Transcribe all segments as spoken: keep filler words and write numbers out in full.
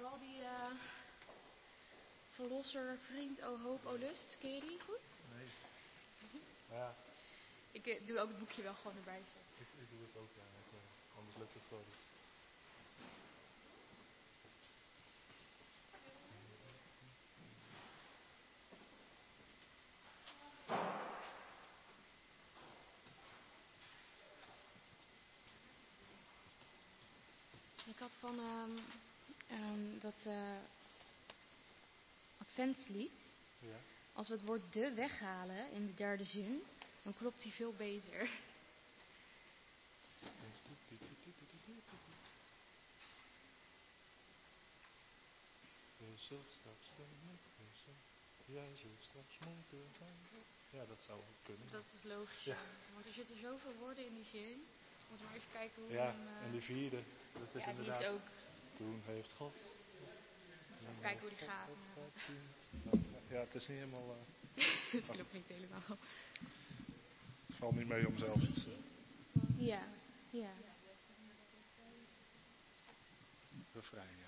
vooral die uh, verlosser, vriend, o hoop, o lust. Ken je die goed? Nee. Ja. Ik uh, doe ook het boekje wel gewoon erbij zetten. Ik, ik doe het ook, ja. Het, uh, anders lukt het gewoon niet. Ik had van um, um, dat uh, adventslied. Ja. Als we het woord de weghalen in de derde zin, dan klopt die veel beter. Je zult straks stemmen, jij zult straks moeten gaan. Ja, dat zou ook kunnen. Dat is logisch. Ja. Want er zitten zoveel woorden in die zin. Moeten we maar even kijken hoe ja, we hem... Uh... en die vierde, dat is ja, inderdaad... die is ook... Toen heeft God... Moeten we even kijken hoe die gaat. Ja, het is niet helemaal... Uh... Het klopt niet helemaal. Het valt niet mee om zelf iets... Uh... Ja, ja. Refrein, ja.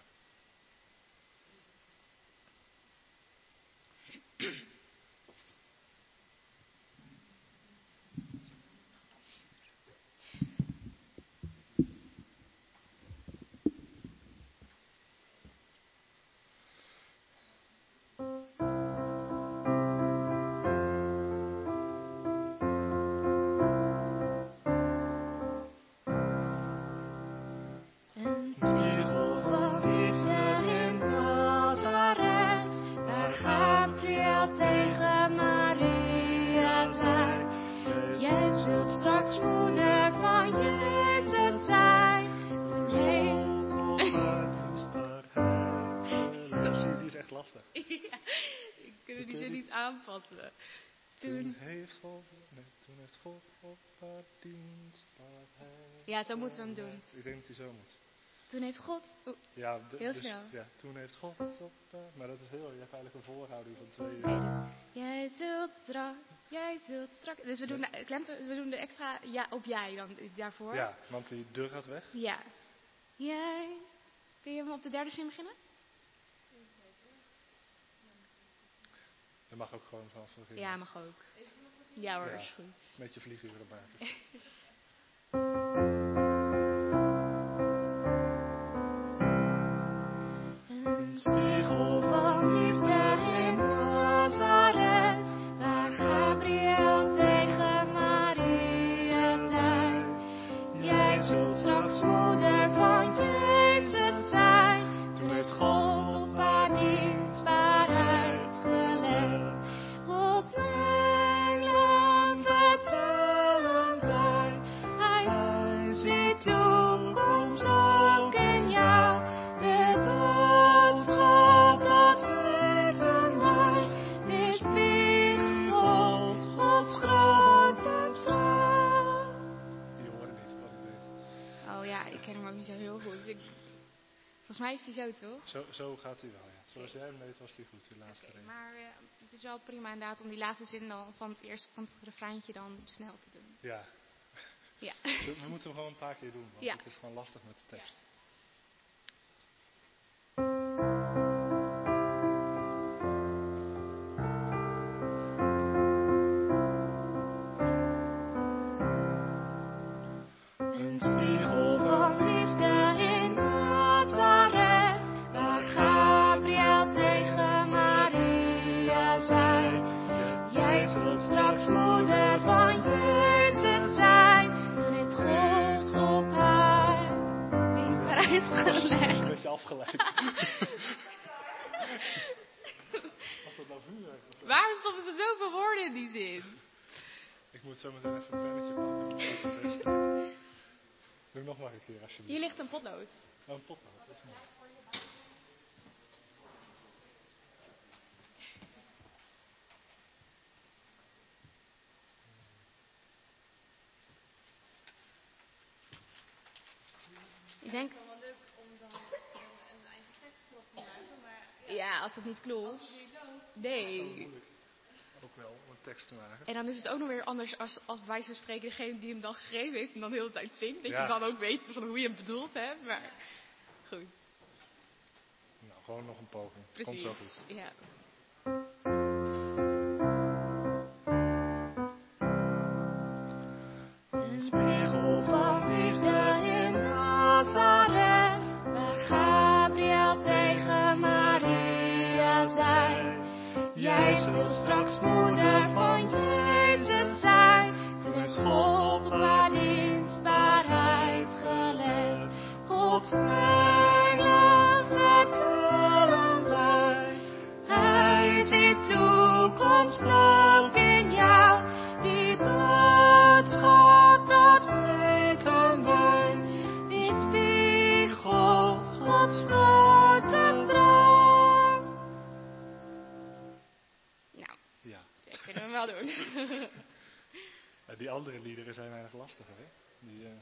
Aanpassen. Toen, toen heeft God, nee, toen heeft God op haar dienst dat hij. Ja, zo moeten we hem doen. Ik denk dat hij zo moet. Toen heeft God. Oh, ja, de, heel dus, snel. Ja, toen heeft God op haar. Maar dat is heel. Je hebt eigenlijk een voorhouding van twee. Nee, dus, jij zult strak, jij zult strak. Dus we doen, de, klemte, we doen de extra ja op jij dan daarvoor. Ja, want die de gaat weg. Ja. Jij. Kun je hem op de derde zin beginnen? Je mag ook gewoon vanaf het begin. Ja, mag ook. Ja hoor, ja, is goed. Met je vlieguren erbij. Een spiegel van liefde in Nazareth, waar Gabriel tegen Maria zei: jij zult straks moeder van Jezus zijn. Toen heeft God op haar dienstbaarheid geleid. Op engelen vertellen wij, hij ziet toekomst ook in jou. De boodschap dat weten wij, is weergod, Gods grote trouw. Die hoorde niet wat ik deed. Oh ja, ik ken hem ook niet zo heel goed. Ik... Volgens mij is hij zo, toch? Zo, zo gaat hij wel, ja. Zoals jij hem deed, was hij goed, die laatste okay, reden. Maar uh, het is wel prima inderdaad om die laatste zin dan van het eerste van het refreintje dan snel te doen. Ja. Ja. We, we moeten hem gewoon een paar keer doen, want ja. het is gewoon lastig met de tekst. Ja. Een spiegel van liefde in Nazareth, waar Gabriel tegen Maria zei: jij zult straks moeder van Jezus zijn. Toen heeft God op haar dienstbaarheid geleid. Een beetje afgeleid. Was dat nou vuur? Waarom stoppen ze zoveel woorden in die zin? Ik moet zo meteen even een pennetje pakken. Doe nog maar een keer alsjeblieft. Hier ligt een potlood. Oh, een potlood, dat is mooi. Ik denk... Het is wel leuk om dan een, een eigen tekst erop te maken, maar... Ja, ja als het niet klopt. Nee. Ook wel om een tekst te maken. En dan is het ook nog weer anders als, als bij wijze van spreken degene die hem dan geschreven heeft en dan de hele tijd zingt. Dat ja. je dan ook weet van hoe je hem bedoeld hebt. Maar goed. Nou, gewoon nog een poging. Precies. Komt zo goed. Ja. Een spiegel van liefde in Nazareth, waar Gabriel tegen Maria zei: jij zult straks moeder van Jezus zijn. Toen heeft God op haar dienstbaarheid gelet. Gods engelen vertellen bij, hij ziet toekomst ook in jou. Die boodschap, dat weten wij, die spiegelt Gods grote trouw. Nou, Ja. dat kunnen we wel doen. Ja, die andere liederen zijn weinig lastiger, hè? Die, uh,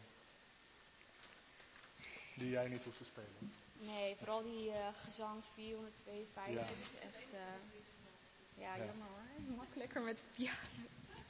die jij niet hoeft te spelen. Nee, vooral die uh, gezang vierhonderdtweeënvijftig, Ja. dat is echt, uh, ja, Ja. jammer hoor. Makkelijker met piano.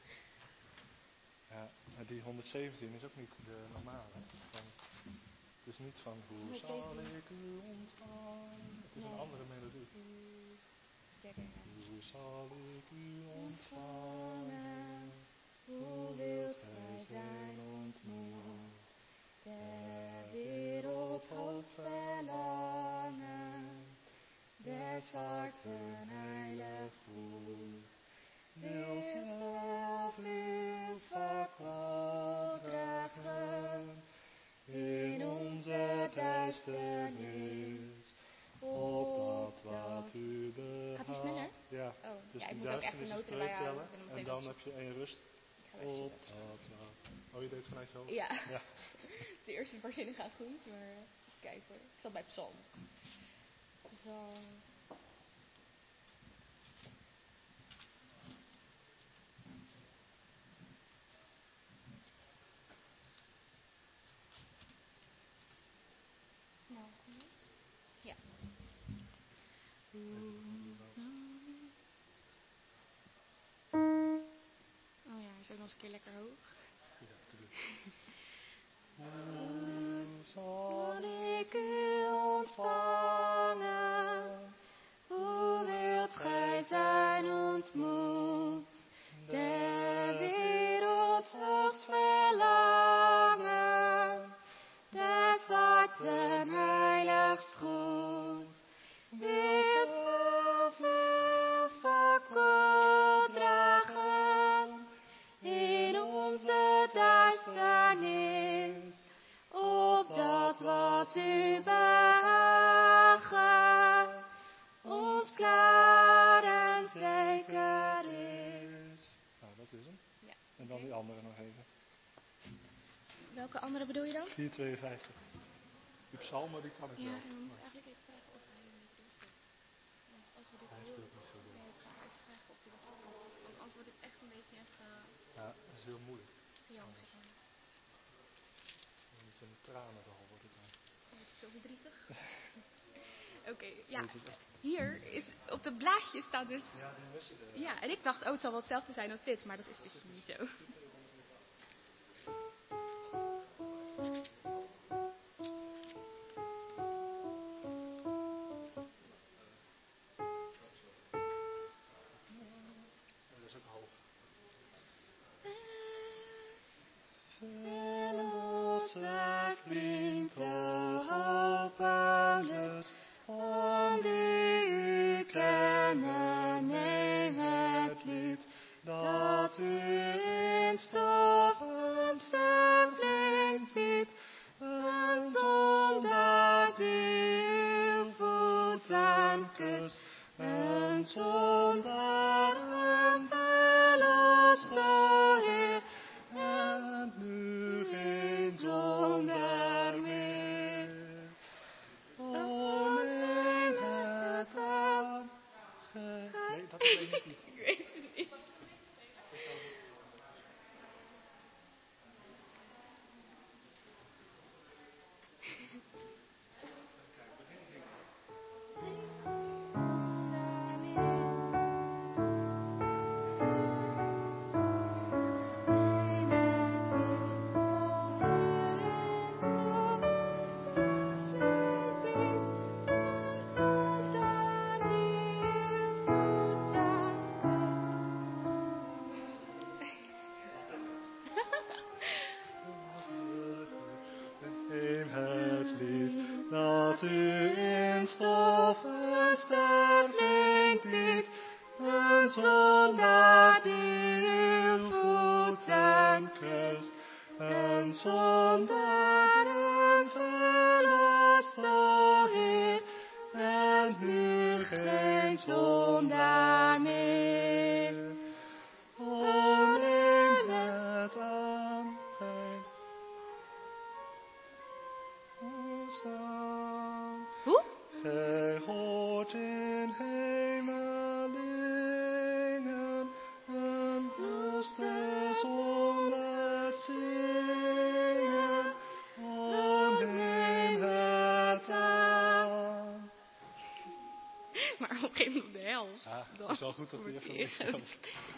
Ja, maar die honderdzeventien is ook niet de normale. Van, het is niet van hoe zal honderdzeventien. ik u ontvangen. Het is Nee. een andere melodie. Kijk even. Hoe zal ik u ontvangen? Hoe wilt gij zijn ontmoet? Der wereld hoofd verlangen, des harten heilig voet, wil zelf uw verkwal dragen in onze duisternis, opdat wat u behaagt. Gaat die sneller? Ja, Oh, dus ja, ik die moet ook echt de duisternis is noten twee erbij halen. tellen Ik ben nog en steeds dan aan heb je één rust. Ik ga even zoeken. Opdat wat. Oh, je deed vanuit je hoofd? Ja. Ja. De eerste paar zinnen gaan goed, maar uh, kijk hoor. Ik zat bij Psalm. Psalm. Nou, kom je? Ja. Oh ja, hij is ook nog eens een keer lekker hoog. Ja, te doen. Hoe zal ik u ontvangen? Hoe wilt gij zijn ontmoet? De wereld hoogst verlangen, des harten heiligst goed. Wilt zelf uw fakkel dragen in onze duisternis, opdat wat u behagen ons klaar en zeker is. Nou, dat is hem. Ja. En dan die andere nog even. Welke andere bedoel je dan? vier tweeënvijftig. Die psalmen, die kan ik Ja, wel. en we moeten eigenlijk even vragen of hij hem niet doet. Want als we dit Hij heel... speelt niet zo goed. Nee, ik ga maar even vragen of hij dat doet. Want anders wordt het echt een beetje ge... Ja, dat is heel moeilijk. gejankt, zeg maar. Een beetje een tranendal wordt het dan. Oh, het is zo verdrietig. Oké, okay, ja. Hier is, op de blaadje staat dus... Ja, die missen er. Ja, en ik dacht, oh, het zal wel hetzelfde zijn als dit. Maar dat is dus niet zo. Dat is ook hoog. Verlosse vriend, o Paulus, om die u kennen, neem het lied, dat u in stoffen sterveling biedt, een zondaar die uw voeten kust, een zondaar, een verloste Heer, en nu geen zondaar meer. O, neem het aan. Nee, dat weet ik niet. Ik weet het niet. nu in stof een sterveling biedt, een zondaar die uw voeten kust, een zondaar en verlost, o Heer, en nu geen zondaar meer. O neem het aan, gij staan. Hoe? Gij hoort in hemelingen en lost de zondaar zingen. O neem het aan. Maar op een gegeven moment op de helft. Ah, Dan het is wel goed dat hij even wordt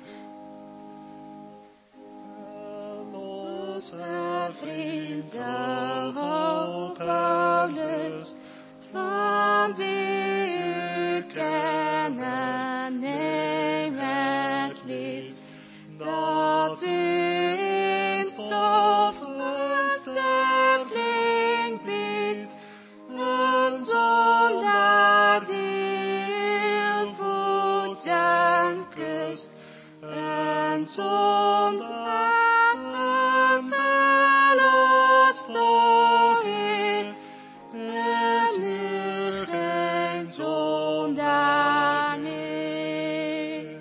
Losse vriend, zo hopeloos, van die u kennen, neem het lied, dat u in stof een sterveling biedt, een zondaar die uw voeten kust, een zondaar en verlost, o Heer, is nu geen zondaar meer.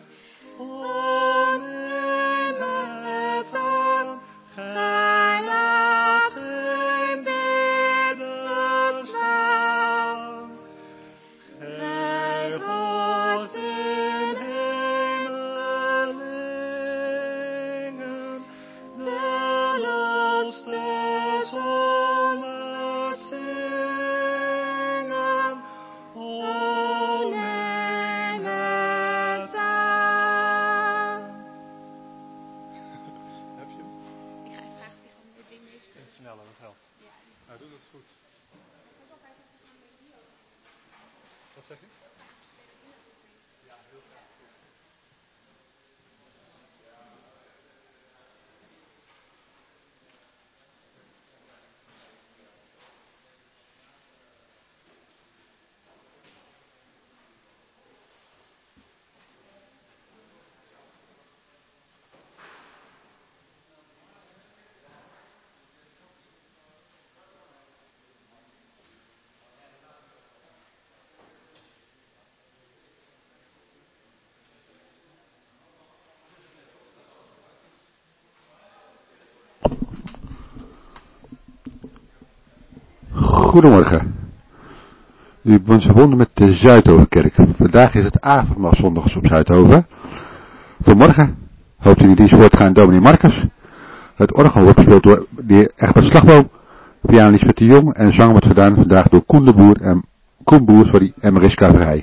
O neem het aan, gij laat geen bidden staan. Gij hoort in hemelingen de lost des zondaars zingen. O neem het aan. Heb je hem? Ik ga even vragen of die gewoon het ding meespeelt. Het sneller, dat helpt. Ja. Nou, doe dat goed. Wat zeg je? Ja, heel graag. Goedemorgen. U bent verbonden met de Zuidhovenkerk. Vandaag is het avondmaalzondags op Zuidhoven. Vanmorgen hoopt in de dienst woord gaan dominee Marcus. Het orgel wordt gespeeld door de heer Egbert Slagboom, piano Lisbeth de Jong en zang wordt gedaan vandaag door Koen de Boer en Koen Boer sorry, en Mariska Verheij.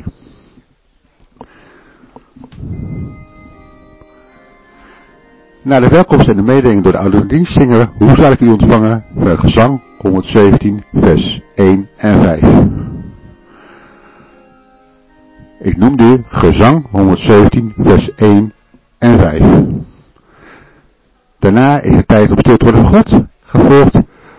Na de welkomst en de mededeling door de oude dienst zingen we Hoe zal ik u ontvangen van gezang honderdzeventien vers één en vijf. Ik noemde u gezang honderdzeventien vers één en vijf. Daarna is het tijd om stil te worden voor God, gevolgd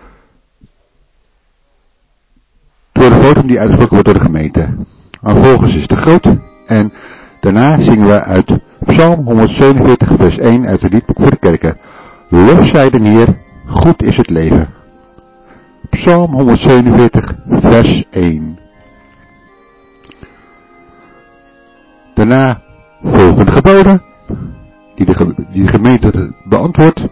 door de votum die uitgesproken wordt door de gemeente. Vervolgens is de groot en daarna zingen we uit Psalm honderdzevenenveertig vers één uit het liedboek voor de kerken. Lof zij de Heer, goed is het leven. Psalm honderdzevenenveertig vers één. Daarna volgen de geboden die de, die de gemeente beantwoordt.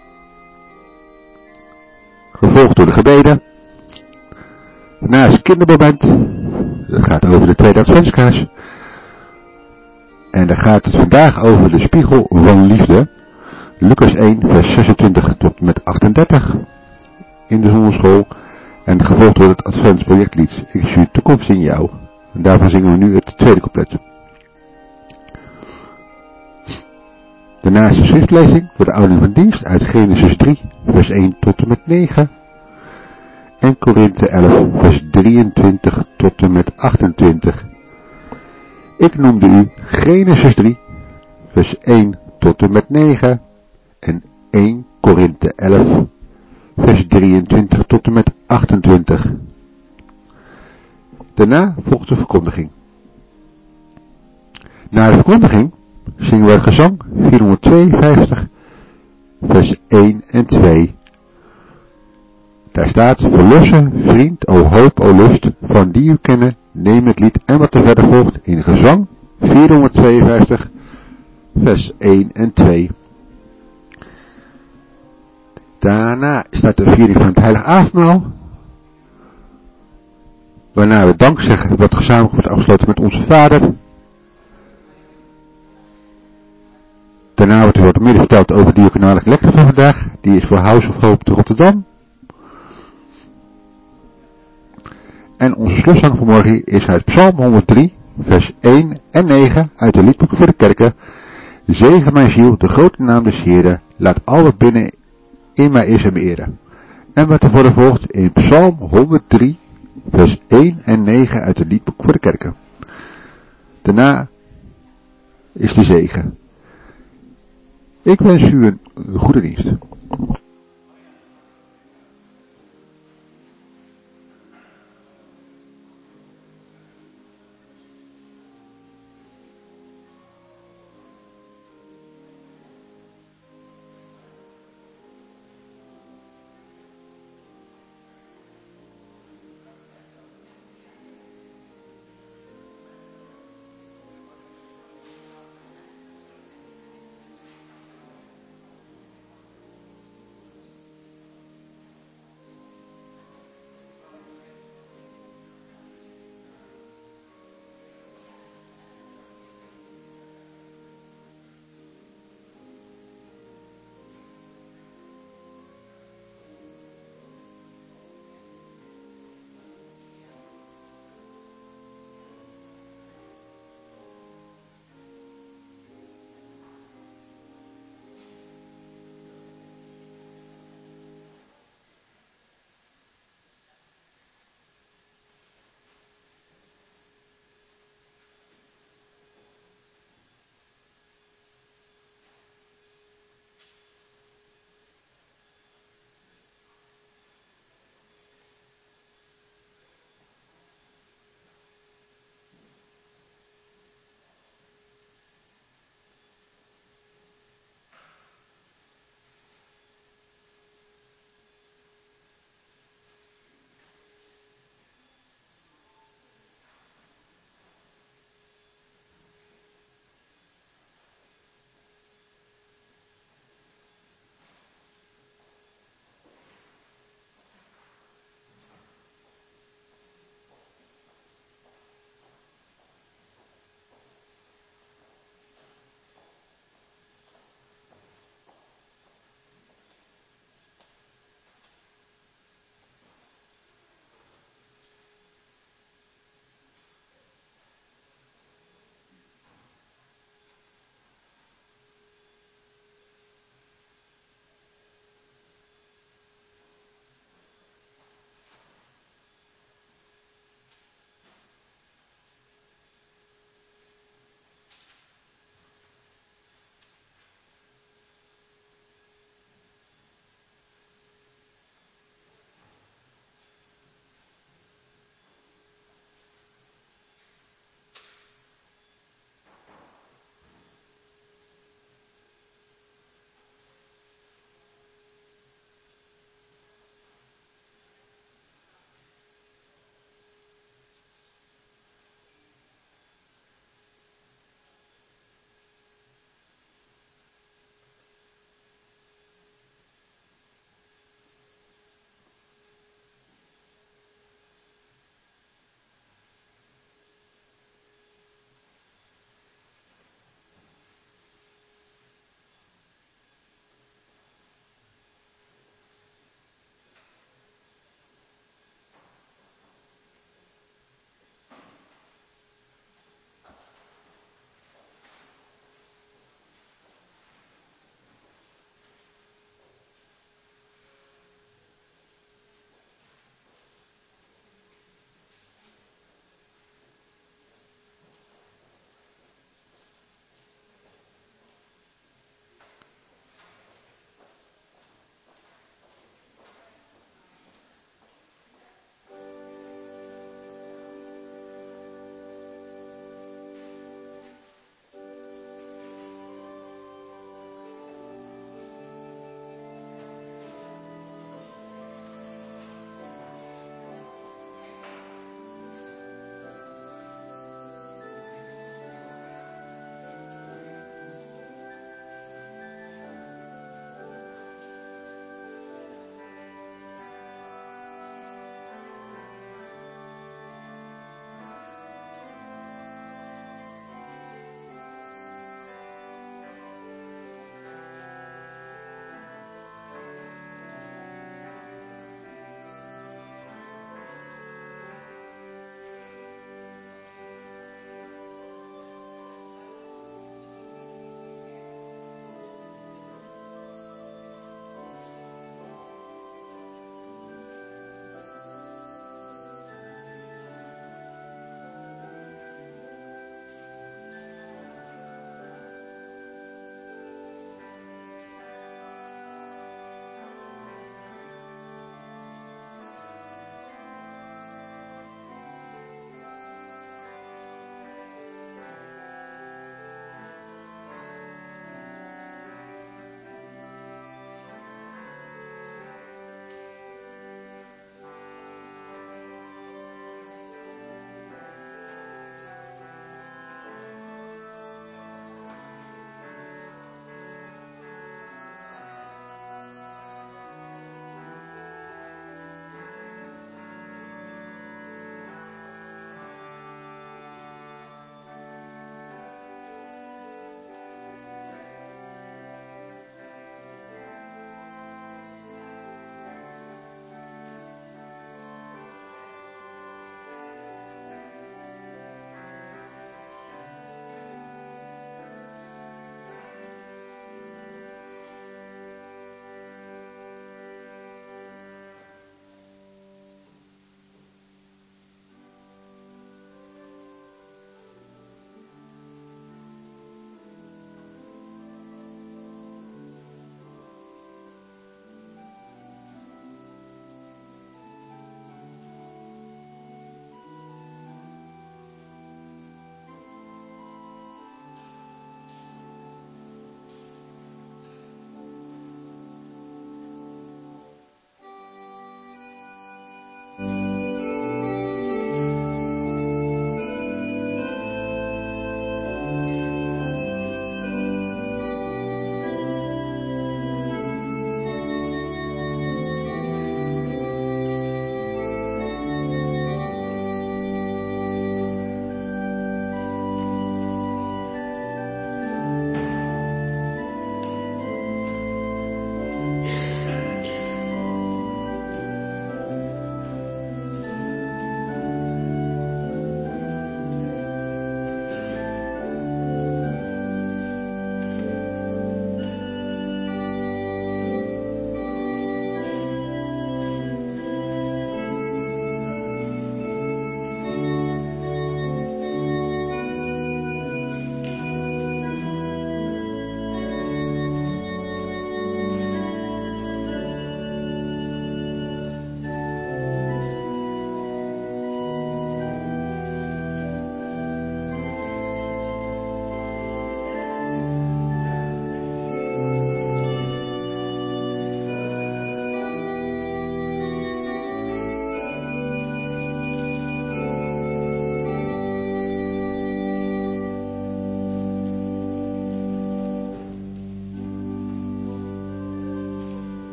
Gevolgd door de gebeden. Daarna is het kindermoment. Dat gaat over de tweede adventskaars. En dan gaat het vandaag over de spiegel van liefde. Lucas één vers zesentwintig tot met achtendertig. In de zonderschool. En gevolgd door het adventsprojectlied Ik zie toekomst in jou. En daarvan zingen we nu het tweede couplet. Daarna is de schriftlezing door de ouderling van dienst uit Genesis drie vers één tot en met negen. En Korinthe elf vers drieëntwintig tot en met achtentwintig. Ik noemde u Genesis drie vers één tot en met negen. En eerste Korinthe elf vers drieëntwintig tot en met achtentwintig. Daarna volgt de verkondiging. Na de verkondiging zingen we het gezang vierhonderdtweeënvijftig, vers één en twee. Daar staat: verlossen, vriend, o hoop, o lust, van die u kennen, neem het lied en wat er verder volgt in gezang vierhonderdtweeënvijftig, vers één en twee. Daarna staat de viering van het heilige avondmaal, waarna we dank zeggen wat gezamenlijk wordt afgesloten met onze Vader. Daarna wordt er wat meer verteld over de diaconale collecte van vandaag. Die is voor House of Hope te Rotterdam. En onze slotzang van morgen is uit Psalm honderddrie, vers één en negen uit de liedboeken voor de kerken. Zegen mijn ziel, de grote naam des Heeren, laat al wat binnen in mij is hem eren. En wat er voor de volgt in Psalm honderddrie, vers één en negen uit het liedboek voor de kerken. Daarna is de zegen. Ik wens u een goede dienst.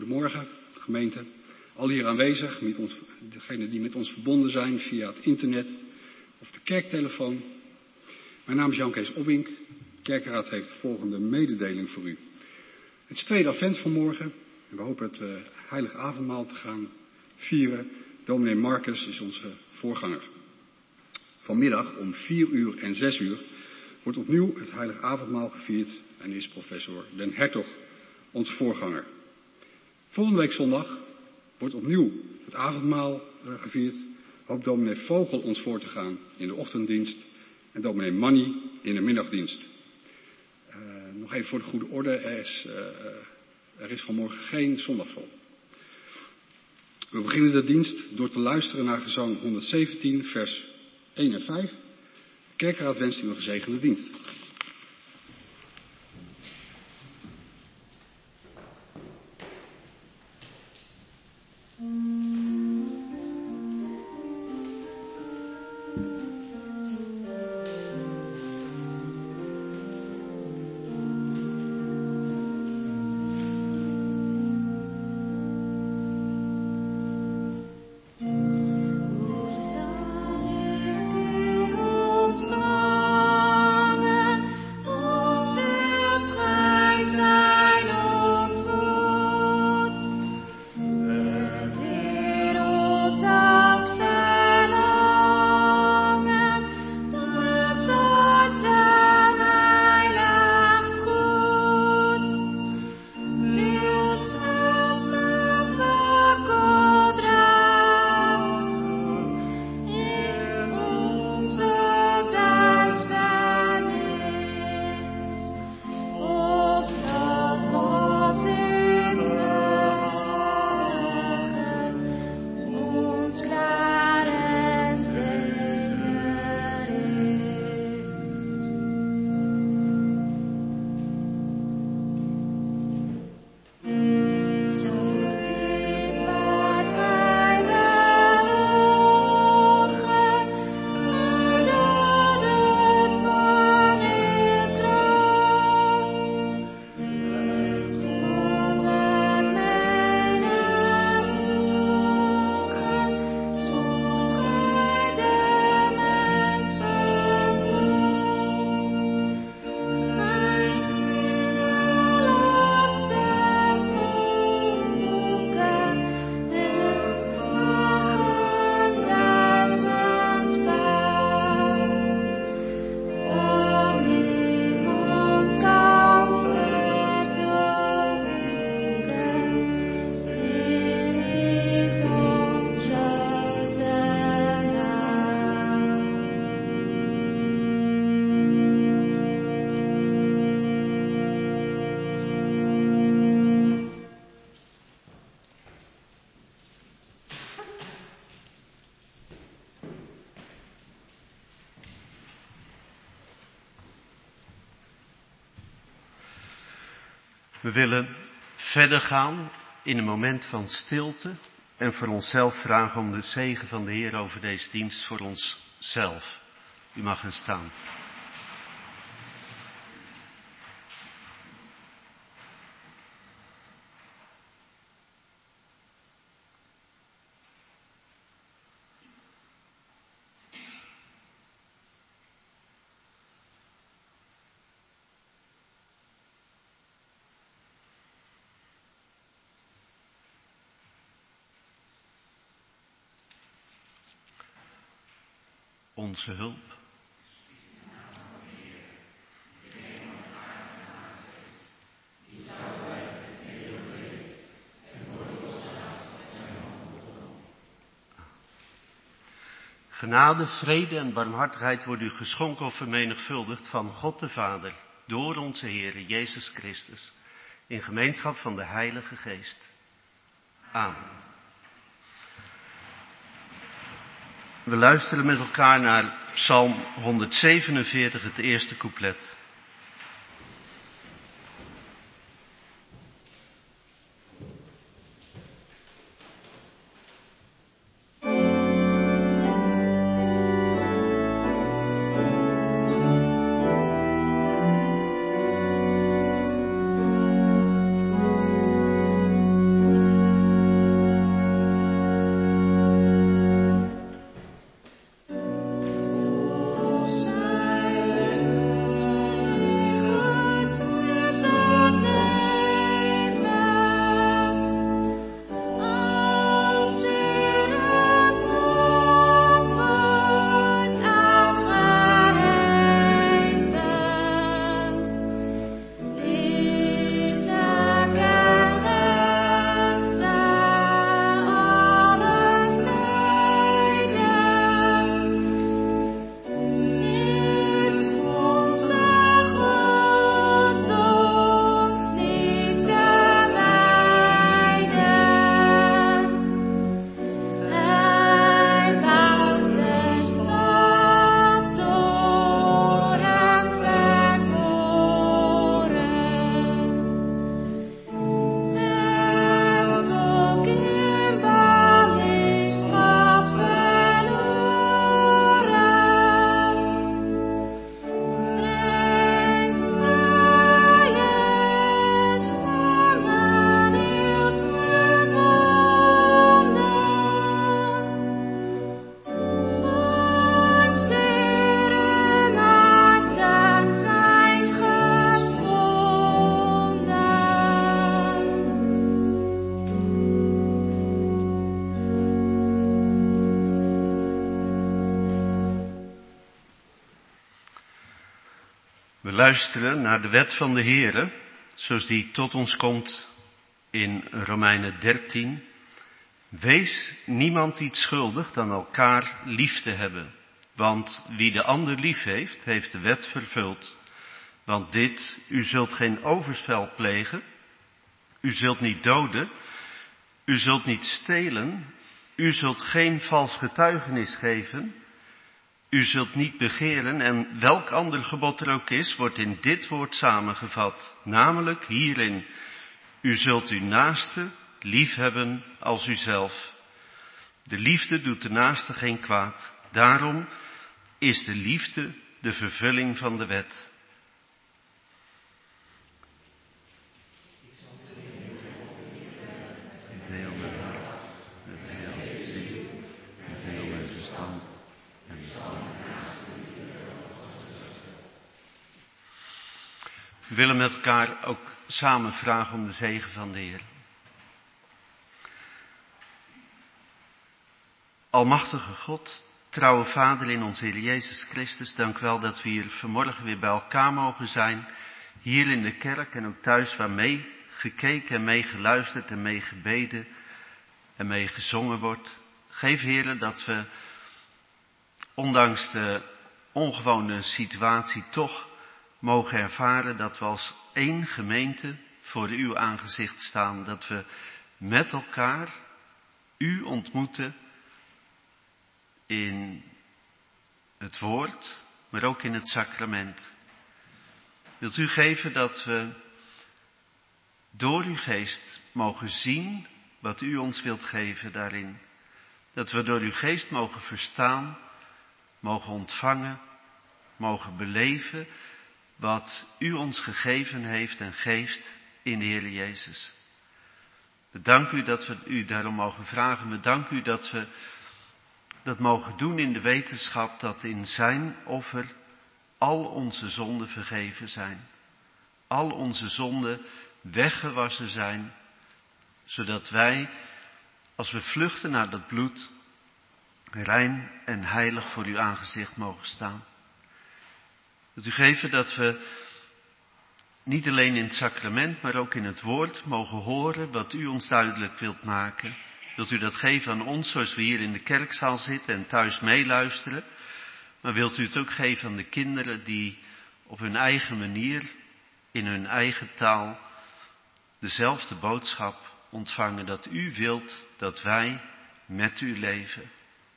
Goedemorgen, gemeente. Al hier aanwezig, met ons, degenen die met ons verbonden zijn via het internet of de kerktelefoon. Mijn naam is Jan Kees Obbink. De kerkenraad heeft de volgende mededeling voor u. Het is tweede advent vanmorgen. En we hopen het uh, heilige avondmaal te gaan vieren. Dominee Marcus is onze voorganger. Vanmiddag om vier uur en zes uur wordt opnieuw het heilige avondmaal gevierd en is professor Den Hertog onze voorganger. Volgende week zondag wordt opnieuw het avondmaal uh, gevierd. Hoopt dominee Vogel ons voor te gaan in de ochtenddienst en dominee Manny in de middagdienst. Uh, nog even voor de goede orde, er is, uh, er is vanmorgen geen zondagschool. We beginnen de dienst door te luisteren naar gezang honderdzeventien, vers één en vijf. De kerkraad wenst u een gezegende dienst. We willen verder gaan in een moment van stilte en voor onszelf vragen om de zegen van de Heer over deze dienst voor onszelf. U mag gaan staan. Onze hulp. Genade, vrede en barmhartigheid worden u geschonken of vermenigvuldigd van God de Vader, door onze Heer Jezus Christus, in gemeenschap van de Heilige Geest. Amen. We luisteren met elkaar naar Psalm honderdzevenenveertig, het eerste couplet. We luisteren naar de wet van de Heere, zoals die tot ons komt in Romeinen dertien. Wees niemand iets schuldig dan elkaar lief te hebben. Want wie de ander lief heeft, heeft de wet vervuld. Want dit, u zult geen overspel plegen, u zult niet doden, u zult niet stelen, u zult geen vals getuigenis geven, u zult niet begeren en welk ander gebod er ook is, wordt in dit woord samengevat, namelijk hierin, u zult uw naaste lief hebben als uzelf. De liefde doet de naaste geen kwaad, daarom is de liefde de vervulling van de wet. Met heel mijn hart, met heel mijn zin, met heel mijn verstand en we willen met elkaar ook samen vragen om de zegen van de Heer. Almachtige God, trouwe Vader in ons Heer Jezus Christus, dank u wel dat we hier vanmorgen weer bij elkaar mogen zijn. Hier in de kerk en ook thuis waar mee gekeken en mee geluisterd en mee gebeden en mee gezongen wordt. Geef Heer dat we, ondanks de ongewone situatie, toch mogen ervaren dat we als één gemeente voor uw aangezicht staan. Dat we met elkaar u ontmoeten in het woord, maar ook in het sacrament. Wilt u geven dat we door uw geest mogen zien wat u ons wilt geven daarin. Dat we door uw geest mogen verstaan, mogen ontvangen, mogen beleven wat u ons gegeven heeft en geeft in de Heer Jezus. We danken u dat we u daarom mogen vragen. We danken u dat we dat mogen doen in de wetenschap dat in zijn offer al onze zonden vergeven zijn. Al onze zonden weggewassen zijn, zodat wij, als we vluchten naar dat bloed, rein en heilig voor uw aangezicht mogen staan. Dat u geeft dat we niet alleen in het sacrament, maar ook in het woord mogen horen wat u ons duidelijk wilt maken. Wilt u dat geven aan ons, zoals we hier in de kerkzaal zitten en thuis meeluisteren. Maar wilt u het ook geven aan de kinderen die op hun eigen manier, in hun eigen taal, dezelfde boodschap ontvangen. Dat u wilt dat wij met u leven.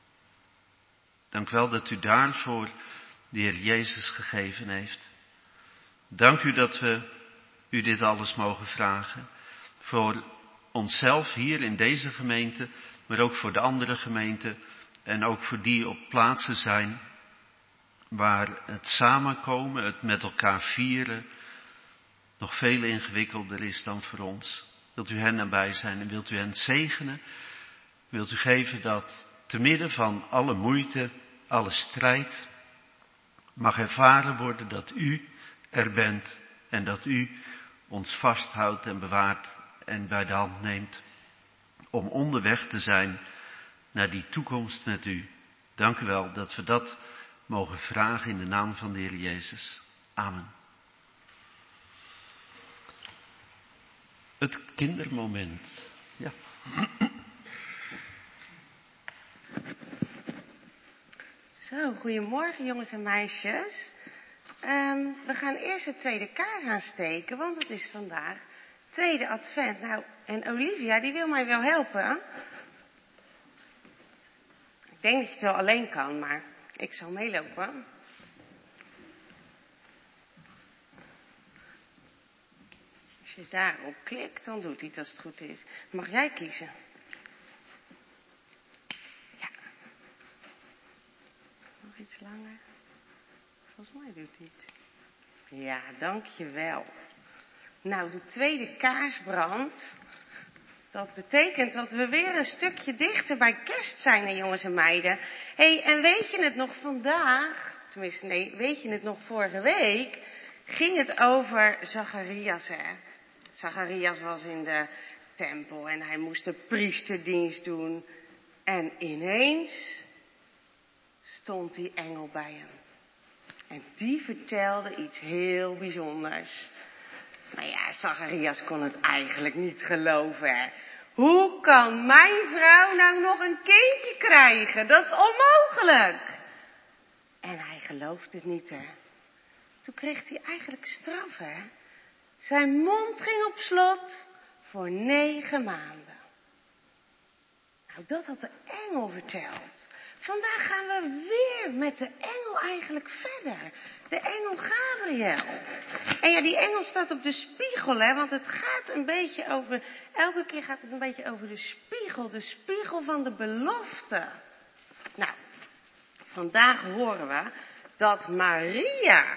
Dank wel dat u daarvoor de Heer Jezus gegeven heeft. Dank u dat we u dit alles mogen vragen. Voor onszelf hier in deze gemeente, maar ook voor de andere gemeenten en ook voor die op plaatsen zijn waar het samenkomen, het met elkaar vieren, nog veel ingewikkelder is dan voor ons. Wilt u hen nabij zijn en wilt u hen zegenen? Wilt u geven dat te midden van alle moeite, alle strijd, mag ervaren worden dat u er bent en dat u ons vasthoudt en bewaart en bij de hand neemt om onderweg te zijn naar die toekomst met u. Dank u wel dat we dat mogen vragen in de naam van de Heer Jezus. Amen. Het kindermoment. Ja. Zo, goedemorgen jongens en meisjes. Um, we gaan eerst de tweede kaars aansteken, want het is vandaag tweede advent. Nou, en Olivia, die wil mij wel helpen. Ik denk dat je het wel alleen kan, maar ik zal meelopen. Als je daarop klikt, dan doet hij het als het goed is. Mag jij kiezen? Ja. Nog iets langer. Volgens mij doet hij het. Ja, dankjewel. Nou, de tweede kaars brandt. Dat betekent dat we weer een stukje dichter bij kerst zijn, hè, jongens en meiden. Hé, hey, en weet je het nog vandaag, tenminste nee, weet je het nog vorige week, ging het over Zacharias, hè. Zacharias was in de tempel en hij moest de priesterdienst doen. En ineens stond die engel bij hem. En die vertelde iets heel bijzonders. Maar ja, Zacharias kon het eigenlijk niet geloven, hè. Hoe kan mijn vrouw nou nog een kindje krijgen? Dat is onmogelijk. En hij geloofde het niet, hè. Toen kreeg hij eigenlijk straf, hè. Zijn mond ging op slot voor negen maanden. Nou, dat had de engel verteld. Vandaag gaan we weer met de engel eigenlijk verder. De engel Gabriel. En ja, die engel staat op de spiegel, hè, want het gaat een beetje over, elke keer gaat het een beetje over de spiegel, de spiegel van de belofte. Nou, vandaag horen we dat Maria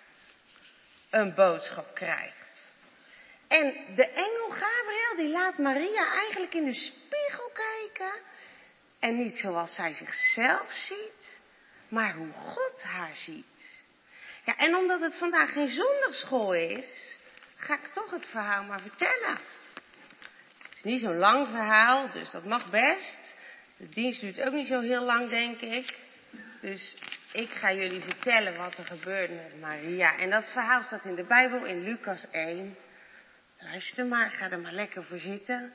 een boodschap krijgt. En de engel Gabriel, die laat Maria eigenlijk in de spiegel kijken. En niet zoals zij zichzelf ziet, maar hoe God haar ziet. Ja, en omdat het vandaag geen zondagschool is, ga ik toch het verhaal maar vertellen. Het is niet zo'n lang verhaal, dus dat mag best. De dienst duurt ook niet zo heel lang, denk ik. Dus ik ga jullie vertellen wat er gebeurde met Maria. En dat verhaal staat in de Bijbel in Lucas één. Luister maar, ga er maar lekker voor zitten.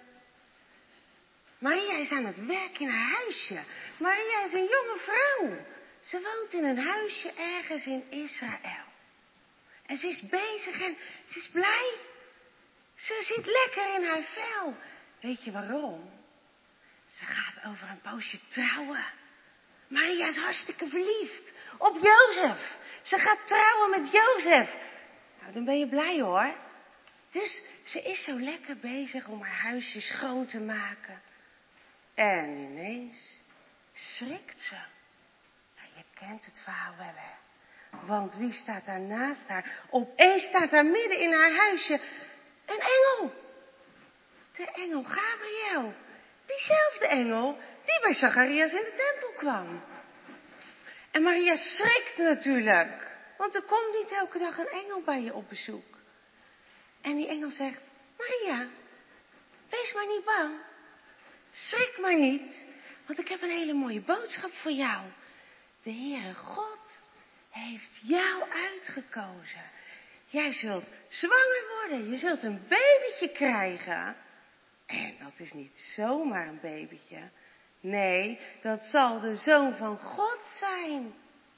Maria is aan het werk in haar huisje. Maria is een jonge vrouw. Ze woont in een huisje ergens in Israël. En ze is bezig en ze is blij. Ze zit lekker in haar vel. Weet je waarom? Ze gaat over een poosje trouwen. Maria is hartstikke verliefd op Jozef. Ze gaat trouwen met Jozef. Nou, dan ben je blij hoor. Dus ze is zo lekker bezig om haar huisje schoon te maken. En ineens schrikt ze. Nou, je kent het verhaal wel, hè. Want wie staat daar naast haar? Opeens staat daar midden in haar huisje een engel. De engel Gabriel. Diezelfde engel die bij Zacharias in de tempel kwam. En Maria schrikt natuurlijk. Want er komt niet elke dag een engel bij je op bezoek. En die engel zegt, Maria, wees maar niet bang. Schrik maar niet, want ik heb een hele mooie boodschap voor jou. De Heere God heeft jou uitgekozen. Jij zult zwanger worden, je zult een babytje krijgen. En dat is niet zomaar een babytje. Nee, dat zal de Zoon van God zijn.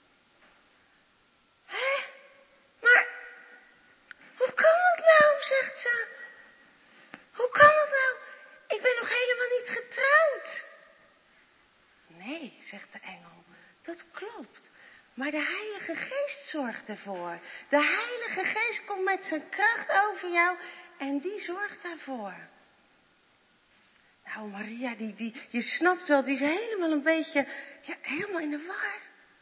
Hè? Maar hoe kan dat nou, zegt ze. Hoe kan dat nou? Ik ben nog helemaal niet getrouwd. Nee, zegt de engel, dat klopt. Maar de Heilige Geest zorgt ervoor. De Heilige Geest komt met zijn kracht over jou en die zorgt daarvoor. Nou, Maria, die, die, je snapt wel, die is helemaal een beetje, ja, helemaal in de war.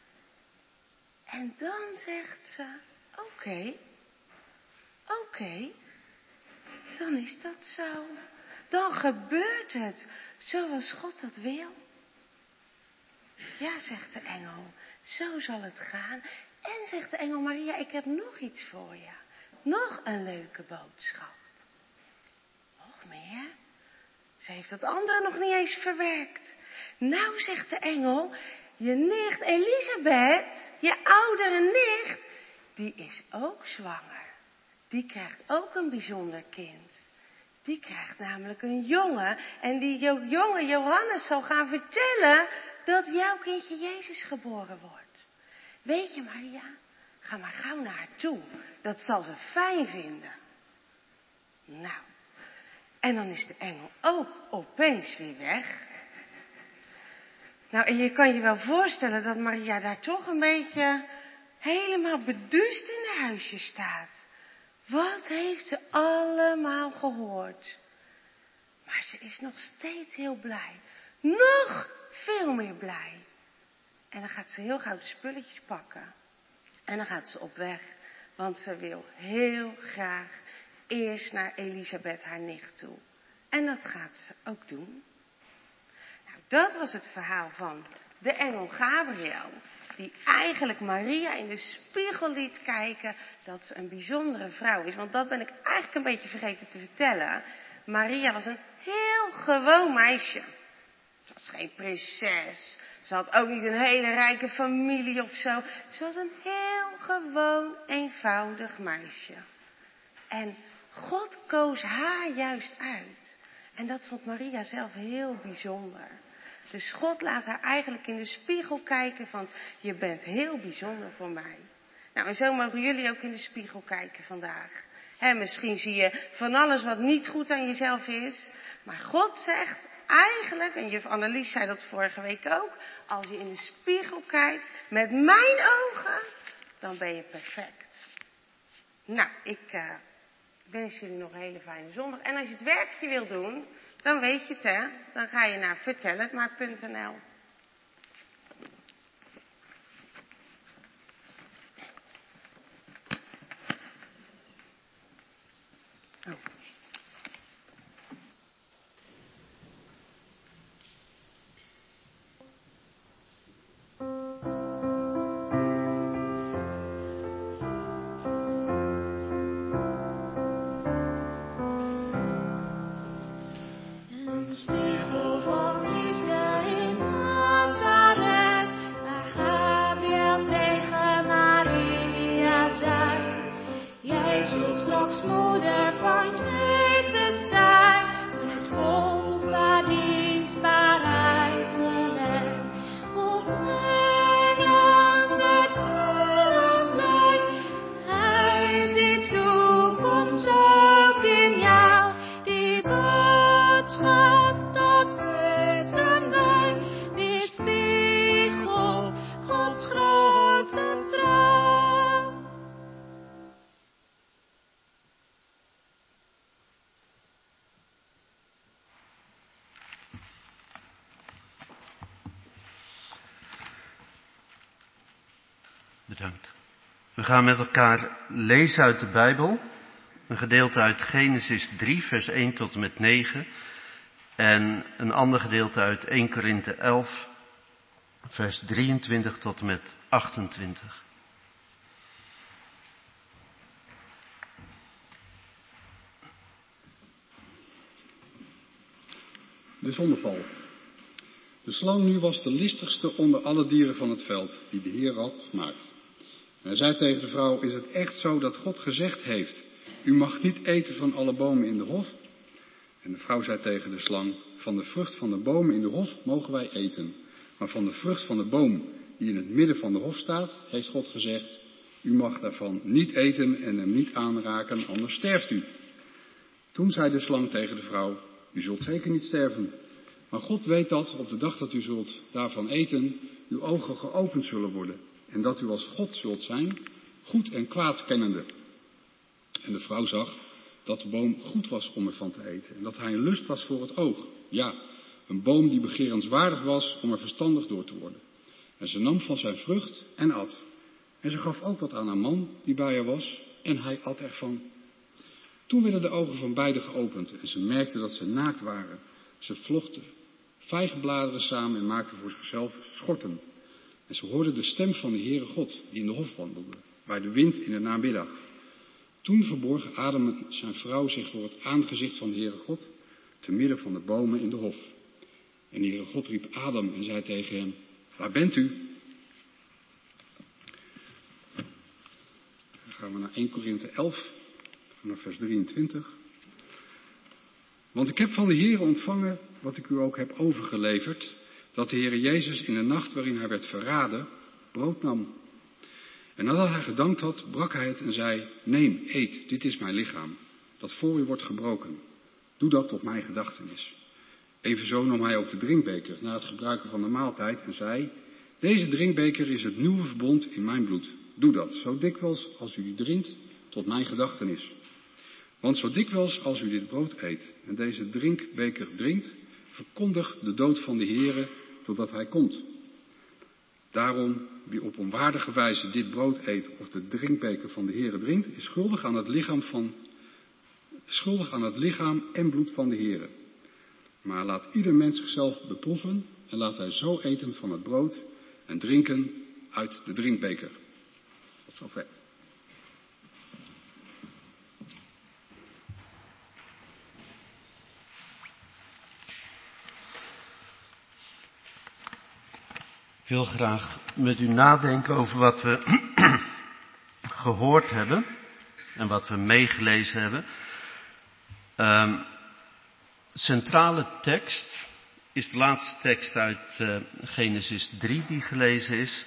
En dan zegt ze, oké, okay, oké, okay, dan is dat zo. Dan gebeurt het zoals God dat wil. Ja, zegt de engel, zo zal het gaan. En zegt de engel, Maria, ik heb nog iets voor je. Nog een leuke boodschap. Nog meer? Ze heeft dat andere nog niet eens verwerkt. Nou, zegt de engel, je nicht Elisabeth, je oudere nicht, die is ook zwanger. Die krijgt ook een bijzonder kind. Die krijgt namelijk een jongen. En die jonge Johannes zal gaan vertellen dat jouw kindje Jezus geboren wordt. Weet je, Maria, ga maar gauw naar haar toe. Dat zal ze fijn vinden. Nou, en dan is de engel ook opeens weer weg. Nou, en je kan je wel voorstellen dat Maria daar toch een beetje helemaal beduust in haar huisje staat. Wat heeft ze allemaal gehoord? Maar ze is nog steeds heel blij. Nog veel meer blij. En dan gaat ze heel gauw de spulletjes pakken. En dan gaat ze op weg. Want ze wil heel graag eerst naar Elisabeth, haar nicht, toe. En dat gaat ze ook doen. Nou, dat was het verhaal van de engel Gabriel. Die eigenlijk Maria in de spiegel liet kijken dat ze een bijzondere vrouw is. Want dat ben ik eigenlijk een beetje vergeten te vertellen. Maria was een heel gewoon meisje. Ze was geen prinses. Ze had ook niet een hele rijke familie of zo. Ze was een heel gewoon, eenvoudig meisje. En God koos haar juist uit. En dat vond Maria zelf heel bijzonder. Dus God laat haar eigenlijk in de spiegel kijken van, je bent heel bijzonder voor mij. Nou, en zo mogen jullie ook in de spiegel kijken vandaag. He, misschien zie je van alles wat niet goed aan jezelf is. Maar God zegt eigenlijk, en juf Annelies zei dat vorige week ook, als je in de spiegel kijkt met mijn ogen, dan ben je perfect. Nou, ik uh, wens jullie nog een hele fijne zondag. En als je het werkje wil doen, dan weet je het, hè. Dan ga je naar vertel het maar punt n l. Oh. Een spiegel van liefde in Nazareth, waar Gabriel tegen Maria zei: jij zult straks moeder van Jezus zijn. Toen het God op haar dienstbaarheid gelet, God engelen betuigen blij, hij ziet toekomst ook in jou. Die boodschap, dat weten wij, weerspiegelt Gods grote trouw. Bedankt. We gaan met elkaar lezen uit de Bijbel. Een gedeelte uit Genesis drie, vers één tot en met negen. En een ander gedeelte uit Eerste Korinthe elf, vers drieëntwintig tot en met achtentwintig. De zondeval. De slang nu was de listigste onder alle dieren van het veld, die de Heer had gemaakt. En hij zei tegen de vrouw: is het echt zo dat God gezegd heeft: u mag niet eten van alle bomen in de hof? En de vrouw zei tegen de slang: van de vrucht van de bomen in de hof mogen wij eten. Maar van de vrucht van de boom die in het midden van de hof staat, heeft God gezegd: u mag daarvan niet eten en hem niet aanraken, anders sterft u. Toen zei de slang tegen de vrouw: u zult zeker niet sterven. Maar God weet dat op de dag dat u zult daarvan eten, uw ogen geopend zullen worden. En dat u als God zult zijn, goed en kwaad kennende. En de vrouw zag dat de boom goed was om ervan te eten. En dat hij een lust was voor het oog. Ja, een boom die begerenswaardig was om er verstandig door te worden. En ze nam van zijn vrucht en at. En ze gaf ook wat aan haar man die bij haar was. En hij at ervan. Toen werden de ogen van beiden geopend. En ze merkten dat ze naakt waren. Ze vlochten vijgenbladeren samen en maakten voor zichzelf schorten. En ze hoorden de stem van de Heere God, die in de hof wandelde, bij de wind in de namiddag. Toen verborgen Adam en zijn vrouw zich voor het aangezicht van de Heere God, te midden van de bomen in de hof. En de Heere God riep Adam en zei tegen hem: waar bent u? Dan gaan we naar Eerste Korinthe elf, vanaf vers drieëntwintig. Want ik heb van de Heere ontvangen wat ik u ook heb overgeleverd, dat de Heere Jezus in de nacht waarin hij werd verraden, brood nam. En nadat hij gedankt had, brak hij het en zei: neem, eet, dit is mijn lichaam, dat voor u wordt gebroken. Doe dat tot mijn gedachtenis. Evenzo nam hij ook de drinkbeker na het gebruiken van de maaltijd en zei: deze drinkbeker is het nieuwe verbond in mijn bloed. Doe dat, zo dikwijls als u die drinkt, tot mijn gedachtenis. Want zo dikwijls als u dit brood eet en deze drinkbeker drinkt, verkondig de dood van de Heere totdat hij komt. Daarom, wie op onwaardige wijze dit brood eet of de drinkbeker van de Heere drinkt, is schuldig aan het lichaam, van, schuldig aan het lichaam en bloed van de Heere. Maar laat ieder mens zichzelf beproeven en laat hij zo eten van het brood en drinken uit de drinkbeker. Tot zover. Ik wil graag met u nadenken over wat we gehoord hebben en wat we meegelezen hebben. Um, centrale tekst is de laatste tekst uit uh, Genesis drie die gelezen is.